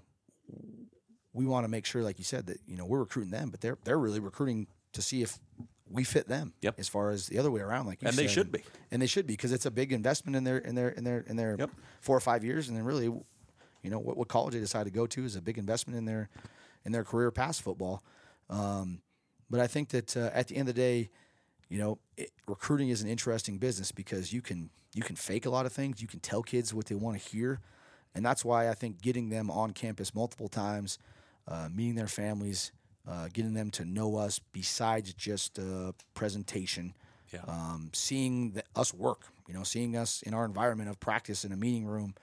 we want to make sure, like you said, that, you know, we're recruiting them, but they're really recruiting to see if we fit them. Yep. As far as the other way around, like you said. And they should be. And they should be, because it's a big investment in their Yep. 4 or 5 years, and then really, you know, what college they decide to go to is a big investment in their career past football. But I think that at the end of the day, you know, recruiting is an interesting business because you can fake a lot of things. You can tell kids what they want to hear, and that's why I think getting them on campus multiple times, meeting their families, getting them to know us besides just presentation, seeing us work, you know, seeing us in our environment of practice in a meeting room,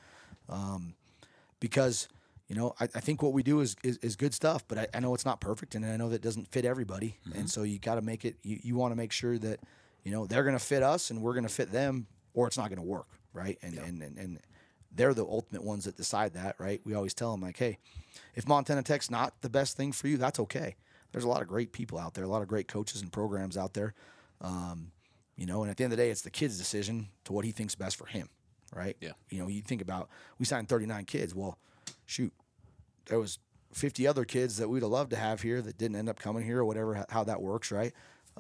because, you know, I think what we do is good stuff, but I know it's not perfect, and I know that it doesn't fit everybody, and so you got to make it. You want to make sure that, you know, they're going to fit us and we're going to fit them, or it's not going to work, right? And they're the ultimate ones that decide that, right? We always tell them, like, hey, if Montana Tech's not the best thing for you, that's okay. There's a lot of great people out there, a lot of great coaches and programs out there, you know. And at the end of the day, it's the kid's decision to what he thinks best for him, right? Yeah. You know, you think about, we signed 39 kids. Well, shoot, there was 50 other kids that we'd have loved to have here that didn't end up coming here, or whatever, how that works, right?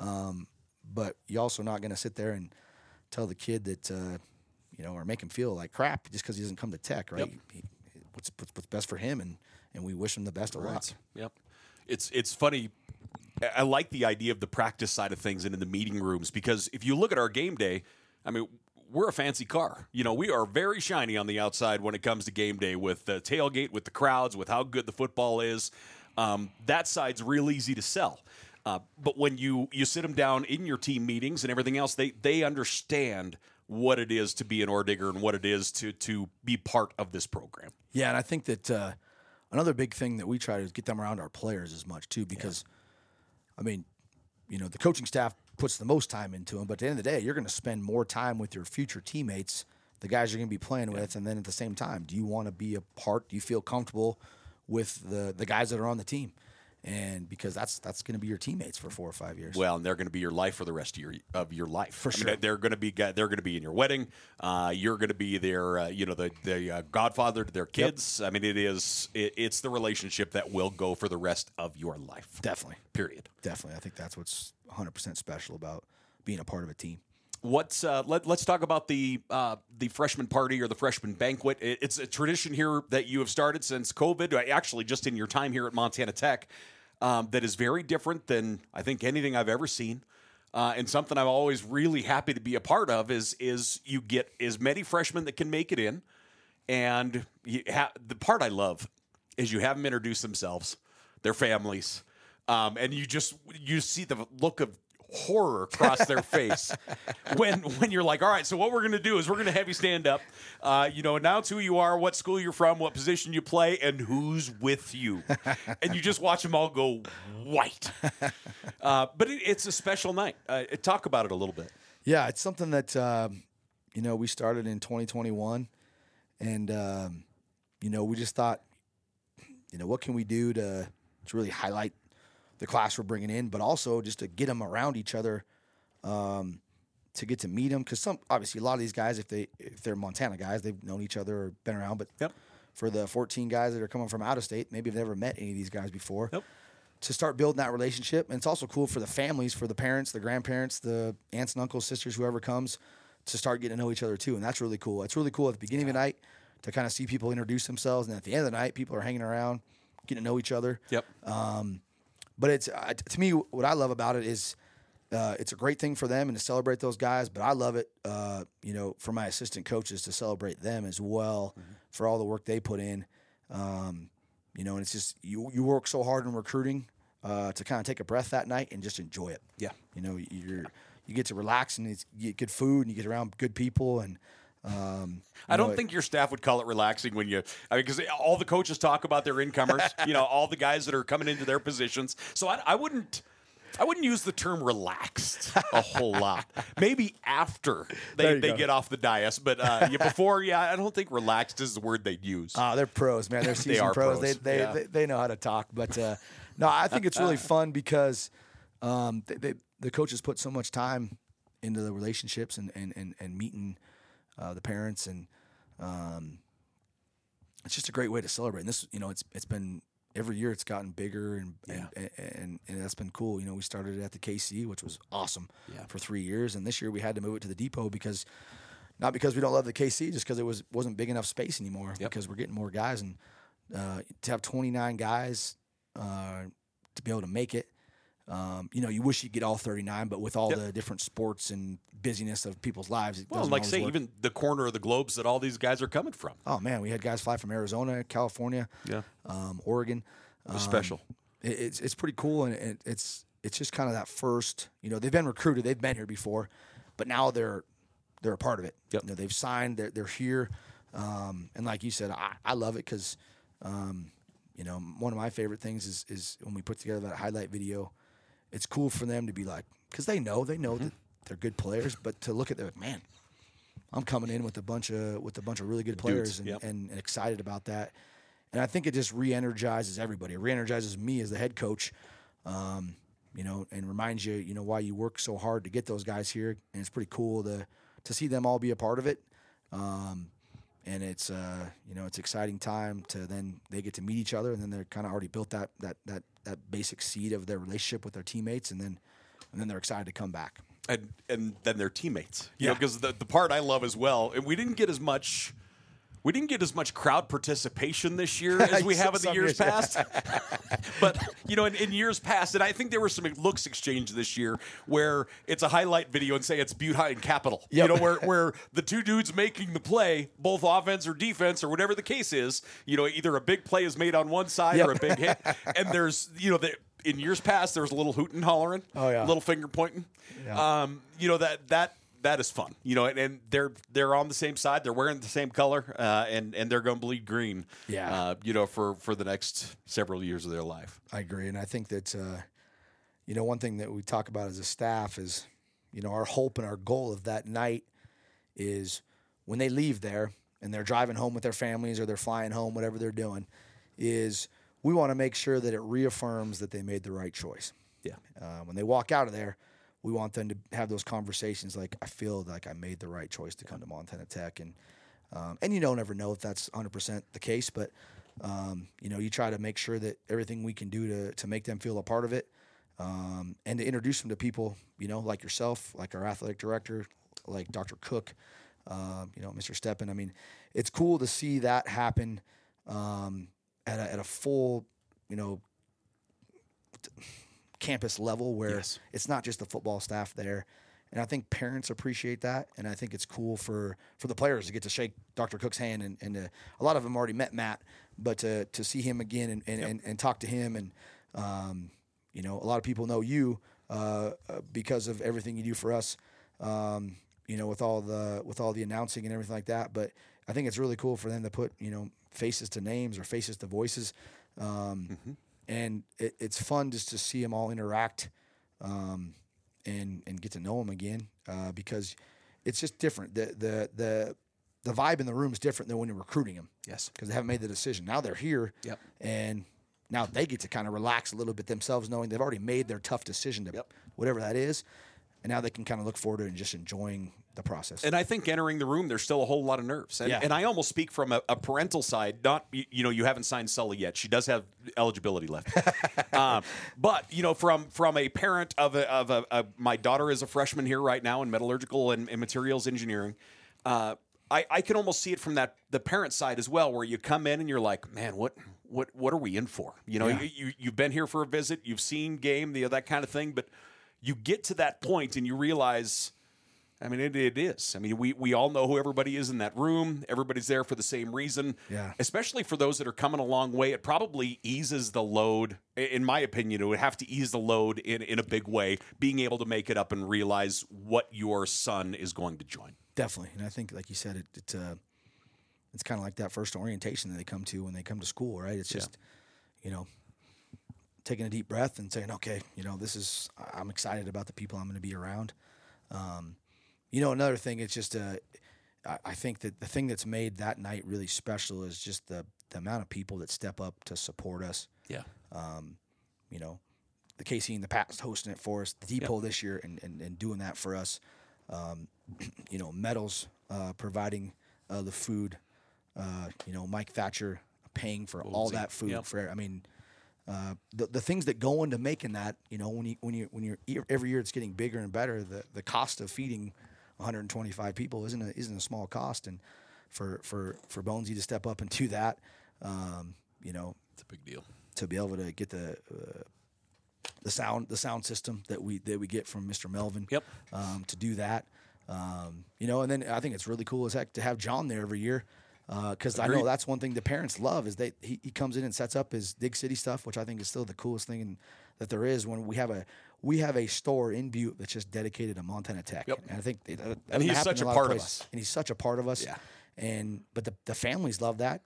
But you're also not going to sit there and tell the kid that, you know, or make him feel like crap just because he doesn't come to Tech, right? Yep. What's best for him, and we wish him the best of luck. Yep. It's funny. I like the idea of the practice side of things and in the meeting rooms, because if you look at our game day, I mean, we're a fancy car. You know, we are very shiny on the outside when it comes to game day, with the tailgate, with the crowds, with how good the football is. That side's real easy to sell. But when you sit them down in your team meetings and everything else, they understand what it is to be an Orediger and what it is to be part of this program. Yeah, and I think that another big thing that we try to get them around our players as much too, because, I mean, you know, the coaching staff puts the most time into them, but at the end of the day, you're going to spend more time with your future teammates, the guys you're going to be playing with, and then at the same time, do you want to be a part? Do you feel comfortable with the guys that are on the team? And because that's going to be your teammates for 4 or 5 years. Well, and they're going to be your life for the rest of your life. For sure. I mean, they're going to be in your wedding. You're going to be their the godfather to their kids. Yep. I mean, it's the relationship that will go for the rest of your life. Definitely. Period. Definitely. I think that's what's 100% special about being a part of a team. Let's talk about the freshman party or the freshman banquet. It's a tradition here that you have started since COVID, actually just in your time here at Montana Tech, that is very different than I think anything I've ever seen, and something I'm always really happy to be a part of is you get as many freshmen that can make it in, and the part I love is you have them introduce themselves, their families, and you see the look of horror across their face when you're like, all right, so what we're going to do is we're going to have you stand up, announce who you are, what school you're from, what position you play, and who's with you. And you just watch them all go white. But it's a special night. Talk about it a little bit. Yeah, it's something that, we started in 2021. And, we just thought, what can we do to really highlight the class we're bringing in, but also just to get them around each other, to get to meet them. Because obviously a lot of these guys, if they're Montana guys, they've known each other or been around. But for the 14 guys that are coming from out of state, maybe they've never met any of these guys before. To start building that relationship. And it's also cool for the families, for the parents, the grandparents, the aunts and uncles, sisters, whoever comes, to start getting to know each other too. And that's really cool. It's really cool at the beginning of the night to kind of see people introduce themselves, and at the end of the night, people are hanging around, getting to know each other. Yep. But it's to me, what I love about it is, it's a great thing for them and to celebrate those guys. But I love it, for my assistant coaches to celebrate them as well for all the work they put in. And it's just you work so hard in recruiting to kind of take a breath that night and just enjoy it. Yeah, you get to relax and you get good food and you get around good people and. I don't think your staff would call it relaxing because all the coaches talk about their incomers, all the guys that are coming into their positions. So I wouldn't use the term relaxed a whole lot. Maybe after they get off the dais, but before, I don't think relaxed is the word they'd use. They're pros, man. They're seasoned pros. They know how to talk. But no, I think it's really fun because the coaches put so much time into the relationships and meeting the parents, and it's just a great way to celebrate. And this, it's been every year it's gotten bigger and that's been cool. We started it at the KC, which was awesome for 3 years, and this year we had to move it to the Depot not because we don't love the KC, just because it wasn't big enough space anymore. Because we're getting more guys, and to have 29 guys to be able to make it. You wish you'd get all 39, but with all the different sports and busyness of people's lives, it doesn't always work. Even the corner of the globes that all these guys are coming from. Oh man, we had guys fly from Arizona, California, Oregon. Special. It's pretty cool, and it's just kind of that first. They've been recruited, they've been here before, but now they're a part of it. Yep. They've signed, they're here, and like you said, I love it because, one of my favorite things is when we put together that highlight video. It's cool for them to be like, because they know that they're good players, but to look at them, man, I'm coming in with a bunch of really good players and excited about that. And I think it just re-energizes everybody. It re-energizes me as the head coach, and reminds you, why you work so hard to get those guys here. And it's pretty cool to see them all be a part of it. And it's it's exciting time to then they get to meet each other, and then they're kind of already built that basic seed of their relationship with their teammates, and then they're excited to come back. And then their teammates, because the part I love as well, and we didn't get as much crowd participation this year as we have in the years past. But, in years past, and I think there were some looks exchanged this year where it's a highlight video and say it's Butte High and Capital. Yep. Where the two dudes making the play, both offense or defense or whatever the case is, either a big play is made on one side or a big hit. And there's, in years past, there was a little hooting and hollering, a little finger pointing. Yeah. That is fun, and they're on the same side. They're wearing the same color, and they're going to bleed green. For the next several years of their life. I agree, and I think that one thing that we talk about as a staff is, our hope and our goal of that night is when they leave there and they're driving home with their families or they're flying home, whatever they're doing, is we want to make sure that it reaffirms that they made the right choice. Yeah. When they walk out of there, we want them to have those conversations like, I feel like I made the right choice to come to Montana Tech. And you don't ever know if that's 100% the case, but, you try to make sure that everything we can do to make them feel a part of it, and to introduce them to people, like yourself, like our athletic director, like Dr. Cook, Mr. Steppen. I mean, it's cool to see that happen at a full, campus level where it's not just the football staff there. And I think parents appreciate that, and I think it's cool for the players to get to shake Dr. Cook's hand, and a lot of them already met Matt, but to see him again and talk to him, and a lot of people know you because of everything you do for us, with all the announcing and everything like that. But I think it's really cool for them to put faces to names or faces to voices. And it's fun just to see them all interact and get to know them again because it's just different. The vibe in the room is different than when you're recruiting them. Yes. Because they haven't made the decision. Now they're here. Yep. And now they get to kind of relax a little bit themselves, knowing they've already made their tough decision to whatever that is. And now they can kind of look forward to it and just enjoying the process. And I think entering the room, there's still a whole lot of nerves. And I almost speak from a parental side. Not, you haven't signed Sully yet. She does have eligibility left. But, from a parent of my daughter is a freshman here right now in metallurgical and materials engineering. I can almost see it from the parent side as well, where you come in and you're like, man, what are we in for? You've been here for a visit, you've seen game, that kind of thing, but you get to that point and you realize, I mean, it is. I mean, we all know who everybody is in that room. Everybody's there for the same reason. Yeah. Especially for those that are coming a long way, it probably eases the load. In my opinion, it would have to ease the load in a big way, being able to make it up and realize what your son is going to join. Definitely. And I think, like you said, it's kind of like that first orientation that they come to when they come to school, right? It's just, taking a deep breath and saying, okay, I'm excited about the people I'm going to be around. Another thing, it's just, I think that the thing that's made that night really special is just the amount of people that step up to support us. Yeah. The KC in the past hosting it for us, the Depot this year and doing that for us. Metals providing the food. Mike Thatcher paying for all that food. The things that go into making that, when you're every year it's getting bigger and better. The cost of feeding 125 people isn't a small cost, and for Bonesy to step up and do that, it's a big deal to be able to get the sound system that we get from Mr. Melvin. Yep. To do that, and then I think it's really cool as heck to have John there every year. Because I know that's one thing the parents love is he comes in and sets up his Dig City stuff, which I think is still the coolest thing that there is. When we have a store in Butte that's just dedicated to Montana Tech, Yep. and I think and he's such a part of us, and he's such a part of us. Yeah. But the families love that.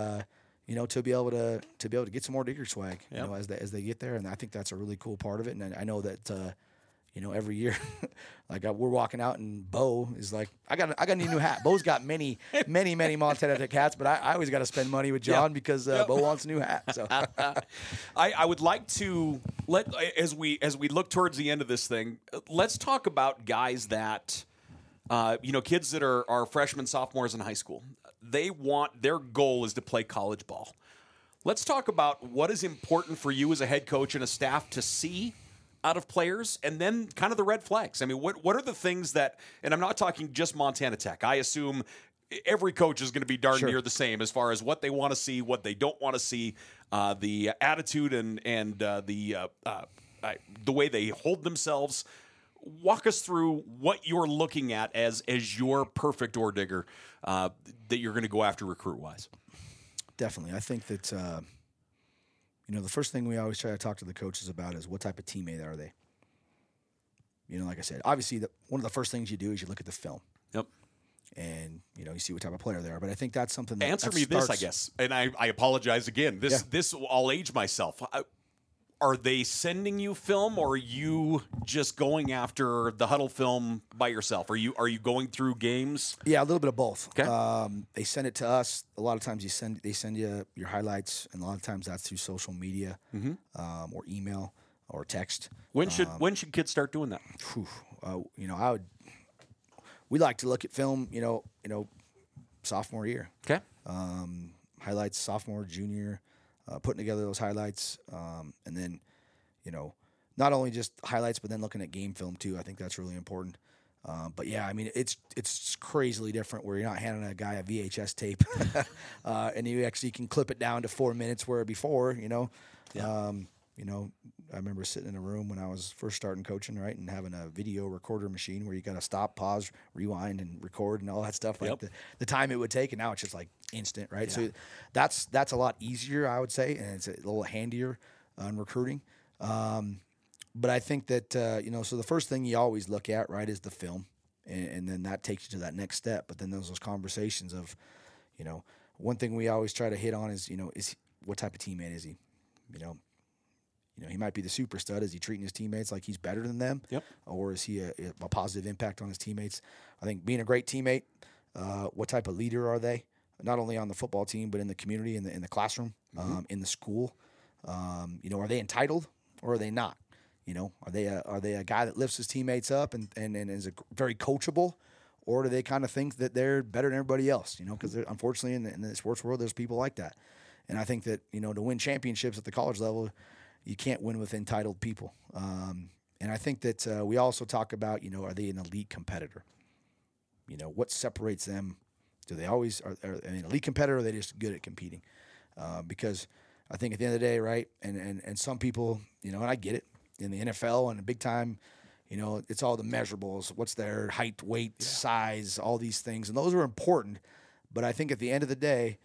To be able to get some more Digger swag, as they get there, and I think that's a really cool part of it. And I know that. Every year, like we're walking out and Bo is like, I got a new hat. Bo's got many Montana Tech hats, but I always got to spend money with John because Bo wants a new hat. So I would like to as we look towards the end of this thing, let's talk about guys that, kids that are freshmen, sophomores in high school. Their goal is to play college ball. Let's talk about what is important for you as a head coach and a staff to see out of players, and then kind of the red flags. I mean, what are the things that, and I'm not talking just Montana Tech. I assume every coach is going to be darn near the same as far as what they want to see, what they don't want to see, the attitude and the way they hold themselves. Walk us through what you're looking at as your perfect ore digger that you're going to go after recruit-wise. Definitely. I think that the first thing we always try to talk to the coaches about is what type of teammate are they? Like I said, obviously one of the first things you do is you look at the film. Yep. And, you see what type of player they are. But I think that's something that Answer me this, I guess. And I apologize again. This I'll age myself. Are they sending you film, or are you just going after the huddle film by yourself? Are you going through games? Yeah, a little bit of both. Okay. They send it to us. A lot of times they send you your highlights, and a lot of times that's through social media, or email or text. When should kids start doing that? We like to look at film. Sophomore year. Okay. Highlights sophomore, junior. Putting together those highlights, and then, not only just highlights, but then looking at game film too. I think that's really important. But yeah, I mean, it's crazily different where you're not handing a guy a VHS tape, and you actually can clip it down to 4 minutes. Where before, I remember sitting in a room when I was first starting coaching, right, and having a video recorder machine where you got to stop, pause, rewind, and record and all that stuff. Like the time it would take, and now it's just like instant, right? Yeah. So that's a lot easier, I would say, and it's a little handier in recruiting. But I think that so the first thing you always look at, right, is the film, and then that takes you to that next step. But then there's those conversations of, one thing we always try to hit on is what type of teammate is he? He might be the super stud. Is he treating his teammates like he's better than them? Yep. Or is he a positive impact on his teammates? I think being a great teammate, what type of leader are they? Not only on the football team, but in the community, in the classroom, in the school. Are they entitled or are they not? Are they a guy that lifts his teammates up and is very coachable, or do they kind of think that they're better than everybody else? Because unfortunately in the sports world, there's people like that. And I think that, to win championships at the college level, you can't win with entitled people. And I think that we also talk about, are they an elite competitor? What separates them? Do they always are they an elite competitor, or are they just good at competing? Because I think at the end of the day, right, and some people, and I get it, in the NFL and the big time it's all the measurables. What's their height, weight, size, all these things. And those are important. But I think at the end of the day,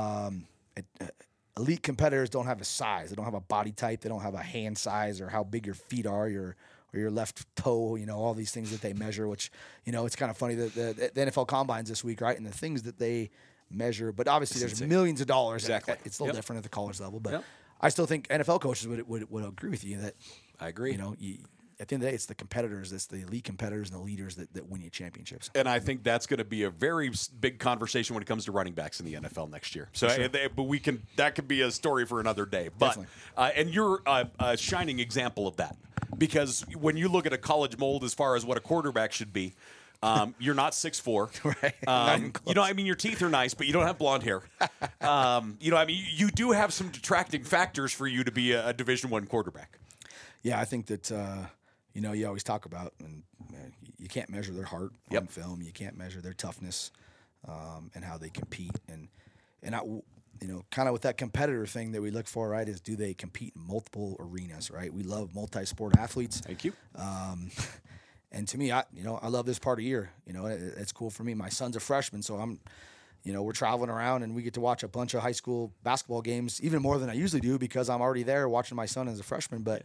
elite competitors don't have a size. They don't have a body type. They don't have a hand size or how big your feet are, or your left toe, all these things that they measure, which, it's kind of funny that the NFL Combines this week, right? And the things that they measure. But obviously there's millions of dollars. Exactly. It's still different at the college level. But I still think NFL coaches would agree with you that I agree. At the end of the day, it's the competitors, it's the elite competitors and the leaders that win you championships. And I think that's going to be a very big conversation when it comes to running backs in the NFL next year. So, but that could be a story for another day. But and you're a shining example of that, because when you look at a college mold as far as what a quarterback should be, you're not 6'4". Right. Your teeth are nice, but you don't have blonde hair. You do have some detracting factors for you to be a Division I quarterback. Yeah, I think that. You always talk about, and you can't measure their heart on film. You can't measure their toughness and how they compete. And kind of with that competitor thing that we look for, right, is do they compete in multiple arenas, right? We love multi-sport athletes. Thank you. And to me, I love this part of the year. It's cool for me. My son's a freshman, so we're traveling around and we get to watch a bunch of high school basketball games, even more than I usually do because I'm already there watching my son as a freshman. But,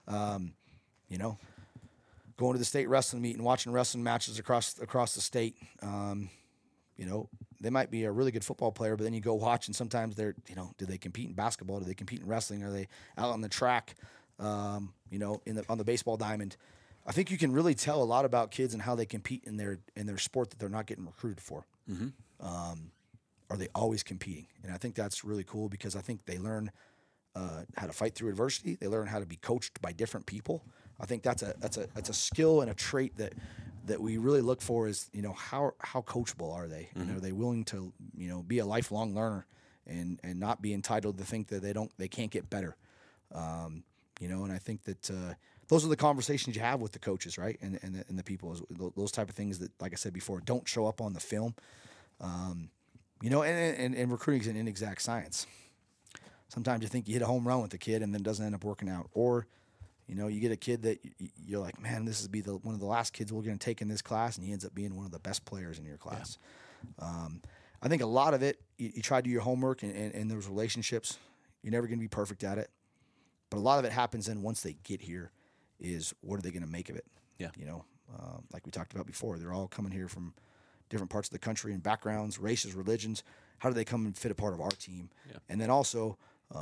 going to the state wrestling meet and watching wrestling matches across the state, they might be a really good football player, but then you go watch and sometimes they're, do they compete in basketball? Do they compete in wrestling? Are they out on the track, on the baseball diamond? I think you can really tell a lot about kids and how they compete in their sport that they're not getting recruited for. Mm-hmm. Are they always competing? And I think that's really cool because I think they learn how to fight through adversity. They learn how to be coached by different people. I think that's a skill and a trait that we really look for is, how coachable are they? Mm-hmm. Are they willing to, be a lifelong learner and not be entitled to think that they can't get better? And I think that those are the conversations you have with the coaches, right? And the people, those type of things that, like I said before, don't show up on the film. And recruiting is an inexact science. Sometimes you think you hit a home run with the kid and then it doesn't end up working out. Or, you get a kid that you're like, man, this is one of the last kids we're going to take in this class, and he ends up being one of the best players in your class. Yeah. I think a lot of it, you try to do your homework and those relationships. You're never going to be perfect at it. But a lot of it happens then once they get here is what are they going to make of it? Yeah. Like we talked about before, they're all coming here from different parts of the country and backgrounds, races, religions. How do they come and fit a part of our team? Yeah. And then also,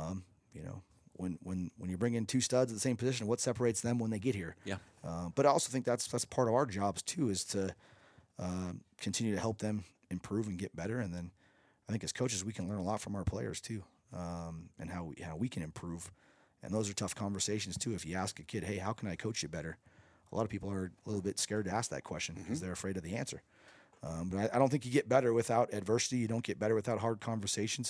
when you bring in two studs at the same position, what separates them when they get here? Yeah. But I also think that's part of our jobs too, is to continue to help them improve and get better. And then I think as coaches, we can learn a lot from our players too, and how we can improve. And those are tough conversations too. If you ask a kid, hey, how can I coach you better? A lot of people are a little bit scared to ask that question because they're afraid of the answer. But I don't think you get better without adversity. You don't get better without hard conversations.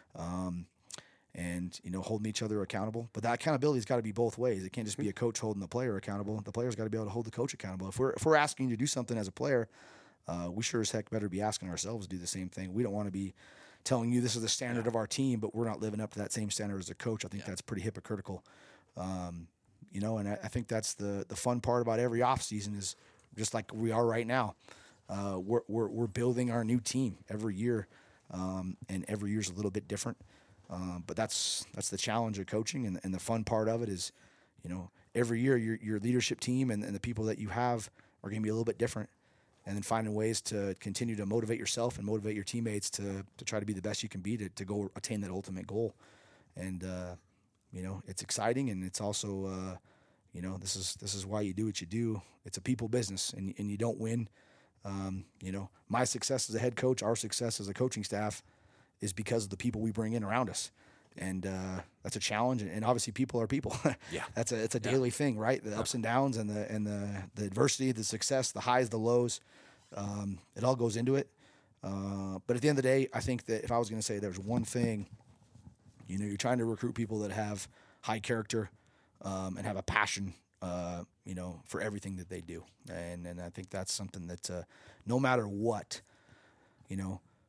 And holding each other accountable. But that accountability's got to be both ways. It can't just be a coach holding the player accountable. The player's got to be able to hold the coach accountable. If we're asking you to do something as a player, we sure as heck better be asking ourselves to do the same thing. We don't want to be telling you this is the standard of our team, but we're not living up to that same standard as a coach. I think that's pretty hypocritical. And I think that's the fun part about every offseason is just like we are right now. We're building our new team every year, and every year's a little bit different. But that's the challenge of coaching, and the fun part of it is, every year your leadership team and the people that you have are going to be a little bit different, and then finding ways to continue to motivate yourself and motivate your teammates to try to be the best you can be to go attain that ultimate goal. And it's exciting, and it's also this is why you do what you do. It's a people business, and you don't win. My success as a head coach, our success as a coaching staff, is because of the people we bring in around us. And that's a challenge. And obviously people are people. Yeah. It's a daily thing, right? The ups and downs and the adversity, the success, the highs, the lows, it all goes into it. But at the end of the day, I think that if I was going to say there's one thing, you're trying to recruit people that have high character and have a passion, for everything that they do. And I think that's something that no matter what,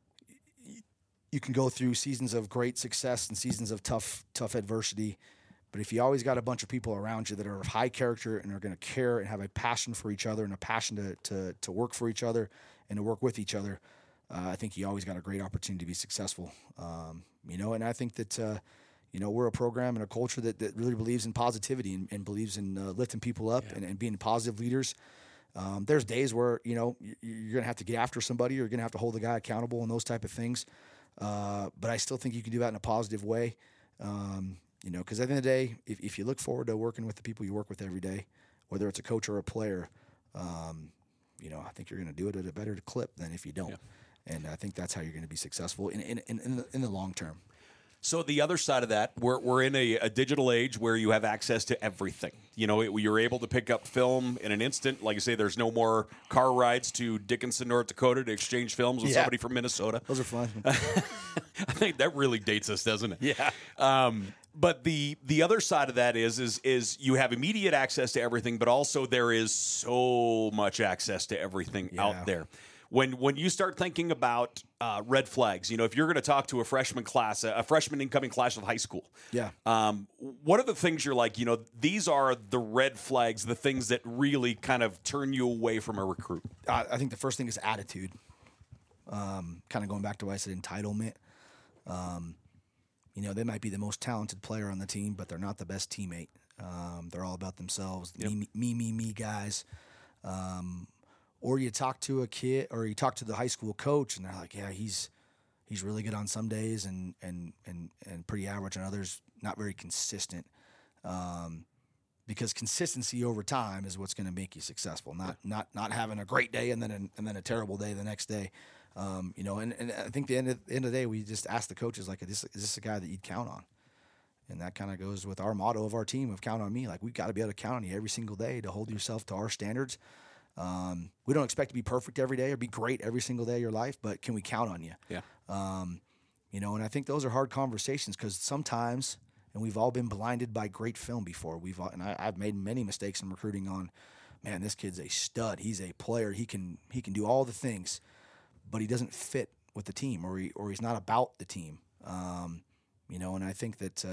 you can go through seasons of great success and seasons of tough adversity, But if you always got a bunch of people around you that are of high character and are going to care and have a passion for each other and a passion to work for each other and to work with each other, I think you always got a great opportunity to be successful. And I think that, we're a program and a culture that really believes in positivity and believes in lifting people up and being positive leaders. There's days where, you're going to have to get after somebody, or you're going to have to hold the guy accountable and those type of things. But I still think you can do that in a positive way. Because at the end of the day, if you look forward to working with the people you work with every day, whether it's a coach or a player, I think you're going to do it at a better clip than if you don't. Yeah. And I think that's how you're going to be successful in the long term. So the other side of that, we're in a digital age where you have access to everything. You're able to pick up film in an instant. Like I say, there's no more car rides to Dickinson, North Dakota to exchange films with somebody from Minnesota. Those are fun. I think that really dates us, doesn't it? Yeah. But the other side of that is you have immediate access to everything, but also there is so much access to everything out there. When you start thinking about red flags, if you're going to talk to a freshman incoming class of high school, what are the things you're like, these are the red flags, the things that really kind of turn you away from a recruit? I think the first thing is attitude. Kind of going back to what I said, entitlement. They might be the most talented player on the team, but they're not the best teammate. They're all about themselves, me guys. Or you talk to a kid, or you talk to the high school coach, and they're like, yeah, he's really good on some days and pretty average on others, not very consistent. Because consistency over time is what's going to make you successful. Not having a great day and then a terrible day the next day. And I think the end of the day, we just ask the coaches, like, is this a guy that you'd count on? And that kind of goes with our motto of our team of count on me. Like, we've got to be able to count on you every single day to hold yourself to our standards. We don't expect to be perfect every day or be great every single day of your life, but can we count on you? Yeah. And I think those are hard conversations because sometimes, and we've all been blinded by great film before. I've made many mistakes in recruiting on, man, this kid's a stud. He's a player. He can do all the things, but he doesn't fit with the team, or he's not about the team. And I think that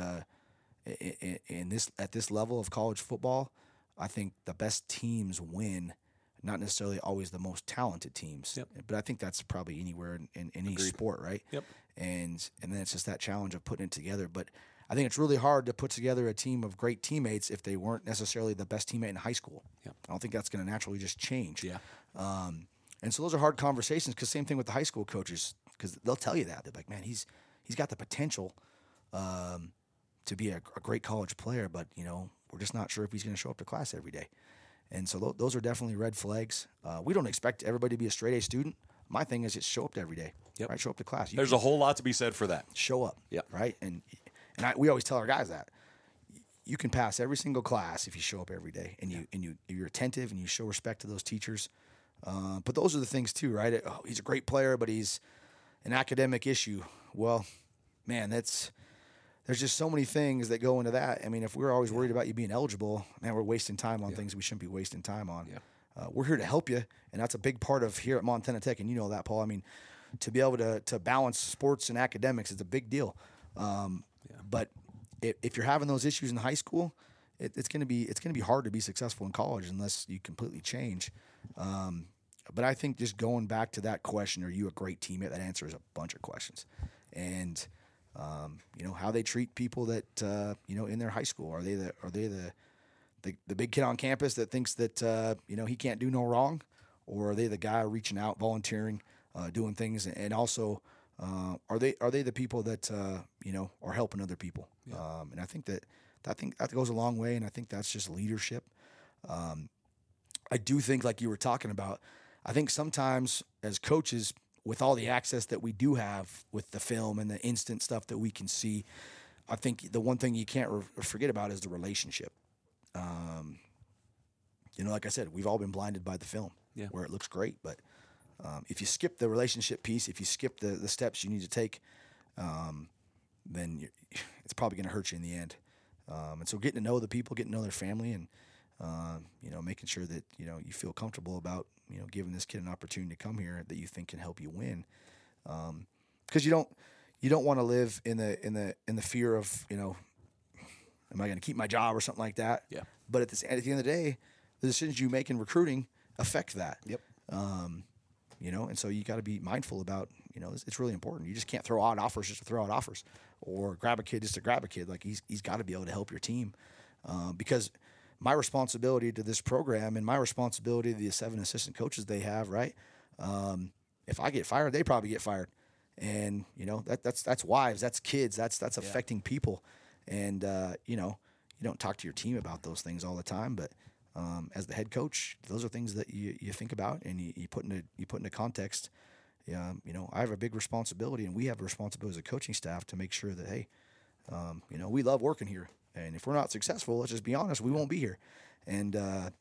at this level of college football, I think the best teams win. Not necessarily always the most talented teams, but I think that's probably anywhere in any sport, right? Yep. And then it's just that challenge of putting it together. But I think it's really hard to put together a team of great teammates if they weren't necessarily the best teammate in high school. Yep. I don't think that's going to naturally just change. Yeah. And so those are hard conversations, because same thing with the high school coaches, because they'll tell you that. They're like, man, he's got the potential to be a great college player, but, we're just not sure if he's going to show up to class every day. And so those are definitely red flags. We don't expect everybody to be a straight A student. My thing is just show up to every day, right? Show up to class. There's a whole lot to be said for that. Show up, right? And we always tell our guys that you can pass every single class if you show up every day and you're attentive and you show respect to those teachers. But those are the things too, right? Oh, he's a great player, but he's an academic issue. Well, man, there's just so many things that go into that. I mean, if we're always worried about you being eligible, man, we're wasting time on things we shouldn't be wasting time on. Yeah. We're here to help you, and that's a big part of here at Montana Tech, and you know that, Paul. I mean, to be able to balance sports and academics is a big deal. But if you're having those issues in high school, it's going to be hard to be successful in college unless you completely change. But I think just going back to that question, are you a great teammate? That answer is a bunch of questions, and how they treat people that in their high school. Are they the big kid on campus that thinks that he can't do no wrong, or are they the guy reaching out, volunteering, doing things, and also are they the people that are helping other people? Yeah. And I think that goes a long way, and I think that's just leadership. I do think, like you were talking about, I think sometimes as coaches, with all the access that we do have with the film and the instant stuff that we can see, I think the one thing you can't forget about is the relationship. Like I said, we've all been blinded by the film where it looks great, but if you skip the relationship piece, if you skip the steps you need to take, then it's probably going to hurt you in the end. And so getting to know the people, getting to know their family, and making sure that you feel comfortable about giving this kid an opportunity to come here that you think can help you win, because you don't want to live in the fear of Am I going to keep my job or something like that? Yeah. But at the end of the day, the decisions you make in recruiting affect that. Yep. And so you got to be mindful about, it's really important. You just can't throw out offers just to throw out offers, or grab a kid just to grab a kid. Like he's got to be able to help your team, because my responsibility to this program and my responsibility to the 7 assistant coaches they have, right? If I get fired, they probably get fired, and that's wives, that's kids, that's affecting people, and you don't talk to your team about those things all the time, but as the head coach, those are things that you think about and you put into context. I have a big responsibility, and we have a responsibility as a coaching staff to make sure that, hey, we love working here, and if we're not successful, let's just be honest, we won't be here. And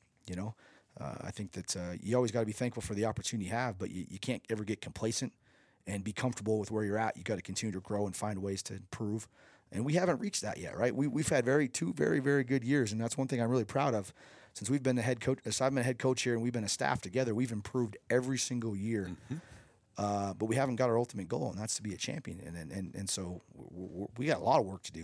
I think that you always got to be thankful for the opportunity you have, but you can't ever get complacent and be comfortable with where you're at. You got to continue to grow and find ways to improve. And we haven't reached that yet, right? We've had two very, very good years, and that's one thing I'm really proud of. Since we've been the head coach, as I've been a head coach here, and we've been a staff together, we've improved every single year. Mm-hmm. But we haven't got our ultimate goal, and that's to be a champion. And so we got a lot of work to do.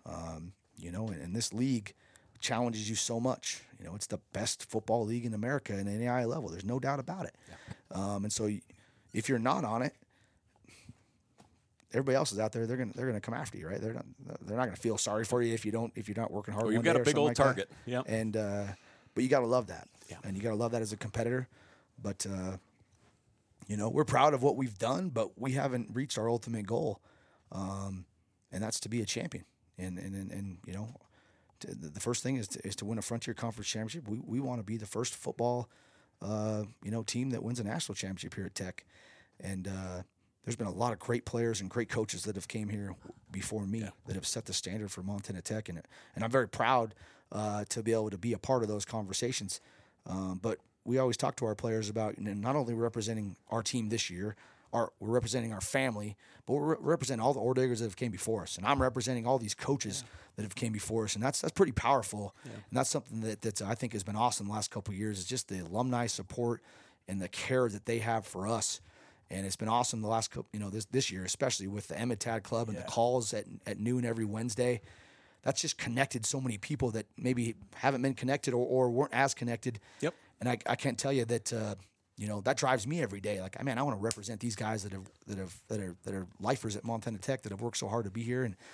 And this league challenges you so much. It's the best football league in America in any high level. There's no doubt about it. Yeah. And so if you're not on it, everybody else is out there. They're gonna come after you, right? They're not gonna feel sorry for you if you're not working hard. Well, you've got a big old target, yeah. And but you got to love that, yeah. And you got to love that as a competitor. But we're proud of what we've done, but we haven't reached our ultimate goal, and that's to be a champion. And the first thing is to win a Frontier Conference championship. We want to be the first football team that wins a national championship here at Tech, and there's been a lot of great players and great coaches that have came here before me, yeah, that have set the standard for Montana Tech, and I'm very proud to be able to be a part of those conversations. But we always talk to our players about not only representing our team this year, we're representing our family, but we're representing all the Orediggers that have came before us, and I'm representing all these coaches, yeah, that have came before us, and that's pretty powerful. Yeah. And that's something that I think has been awesome the last couple of years. Is just the alumni support and the care that they have for us. And it's been awesome the last couple, this year, especially with the Emmett Club and, yeah, the calls at noon every Wednesday. That's just connected so many people that maybe haven't been connected or weren't as connected. Yep. And I can't tell you that that drives me every day. Like, I want to represent these guys that are lifers at Montana Tech that have worked so hard to be here, and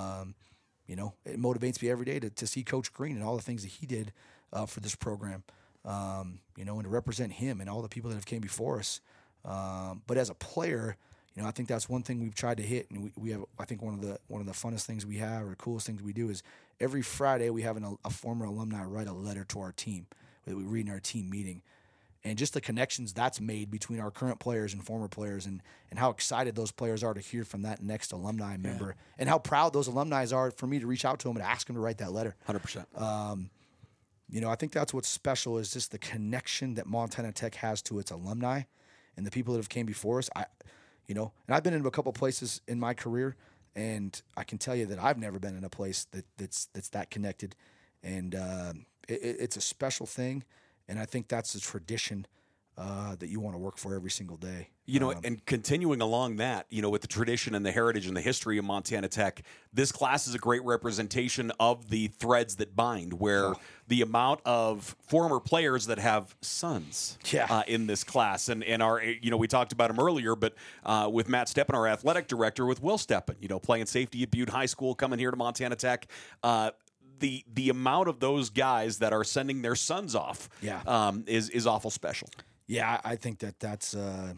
it motivates me every day to see Coach Green and all the things that he did for this program, and to represent him and all the people that have came before us. But as a player, I think that's one thing we've tried to hit, and we have. I think one of the funnest things we have, or coolest things we do, is every Friday we have a former alumni write a letter to our team that we read in our team meeting, and just the connections that's made between our current players and former players, and how excited those players are to hear from that next alumni member, yeah, and how proud those alumni are for me to reach out to them and ask them to write that letter. 100%. I think that's what's special, is just the connection that Montana Tech has to its alumni and the people that have came before us. And I've been in a couple places in my career, and I can tell you that I've never been in a place that's that connected, and it's a special thing, and I think that's a tradition that you want to work for every single day. And continuing along that, with the tradition and the heritage and the history of Montana Tech, this class is a great representation of the threads that bind, where the amount of former players that have sons, yeah, in this class, and our, we talked about him earlier, but with Matt Steppen, our athletic director, with Will Steppen, playing safety at Butte High School, coming here to Montana Tech, the amount of those guys that are sending their sons off, yeah, is awful special. Yeah, I think that's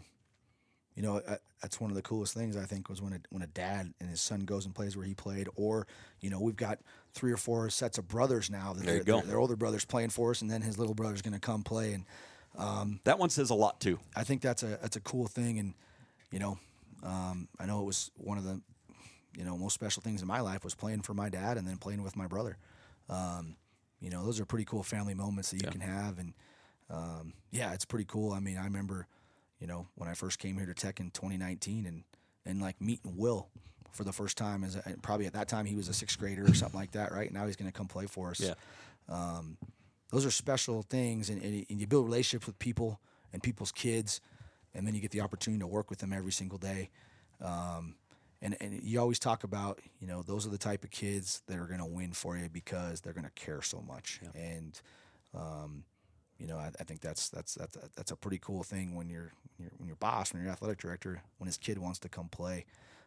that's one of the coolest things, I think, was when a dad and his son goes and plays where he played, or we've got 3 or 4 sets of brothers now that their older brother's playing for us, and then his little brother's going to come play, and that one says a lot too. I think that's a cool thing, and I know it was one of the most special things in my life was playing for my dad and then playing with my brother. Those are pretty cool family moments that you, yeah, can have, and it's pretty cool. I mean, I remember, when I first came here to Tech in 2019 and like meeting Will for the first time, probably at that time he was a 6th grader or something like that, right? Now he's going to come play for us. Yeah. Those are special things, and you build relationships with people and people's kids, and then you get the opportunity to work with them every single day. And you always talk about, those are the type of kids that are going to win for you because they're going to care so much. Yeah. And, I think that's a pretty cool thing when you're boss, when you're athletic director, when his kid wants to come play,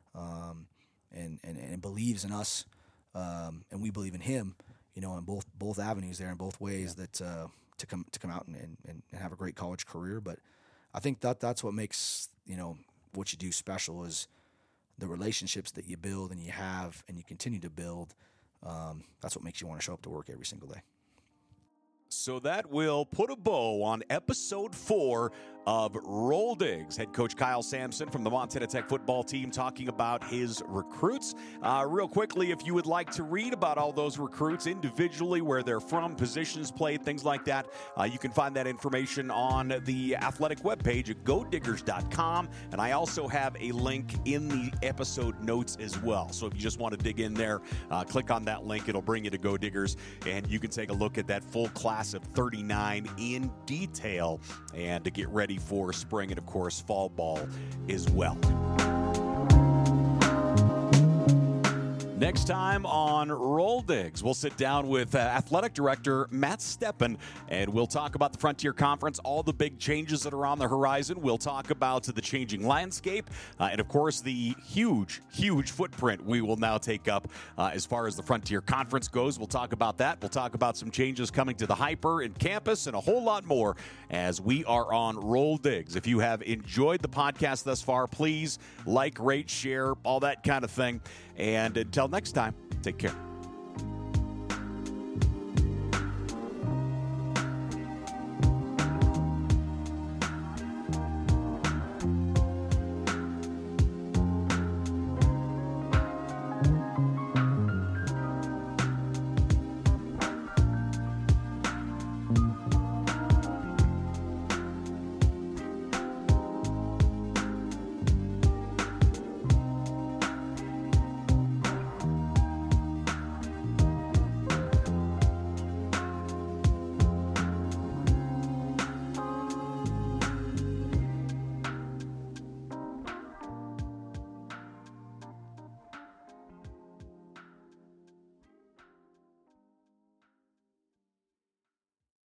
and believes in us, and we believe in him, in both avenues there, in both ways, that to come out and have a great college career. But I think that's what makes what you do special is the relationships that you build and you have and you continue to build. That's what makes you want to show up to work every single day. So that will put a bow on episode 4 of Roll Digs. Head coach Kyle Sampson from the Montana Tech football team talking about his recruits. Real quickly, if you would like to read about all those recruits individually, where they're from, positions played, things like that, you can find that information on the athletic webpage at godiggers.com. And I also have a link in the episode notes as well. So if you just want to dig in there, click on that link. It'll bring you to Go Diggers, and you can take a look at that full class of 39 in detail and to get ready for spring and, of course, fall ball as well. Next time on Roll Digs, we'll sit down with Athletic Director Matt Steppen, and we'll talk about the Frontier Conference, all the big changes that are on the horizon. We'll talk about the changing landscape, and, of course, the huge, huge footprint we will now take up as far as the Frontier Conference goes. We'll talk about that. We'll talk about some changes coming to the Hyper and campus and a whole lot more as we are on Roll Digs. If you have enjoyed the podcast thus far, please like, rate, share, all that kind of thing. And until next time, take care.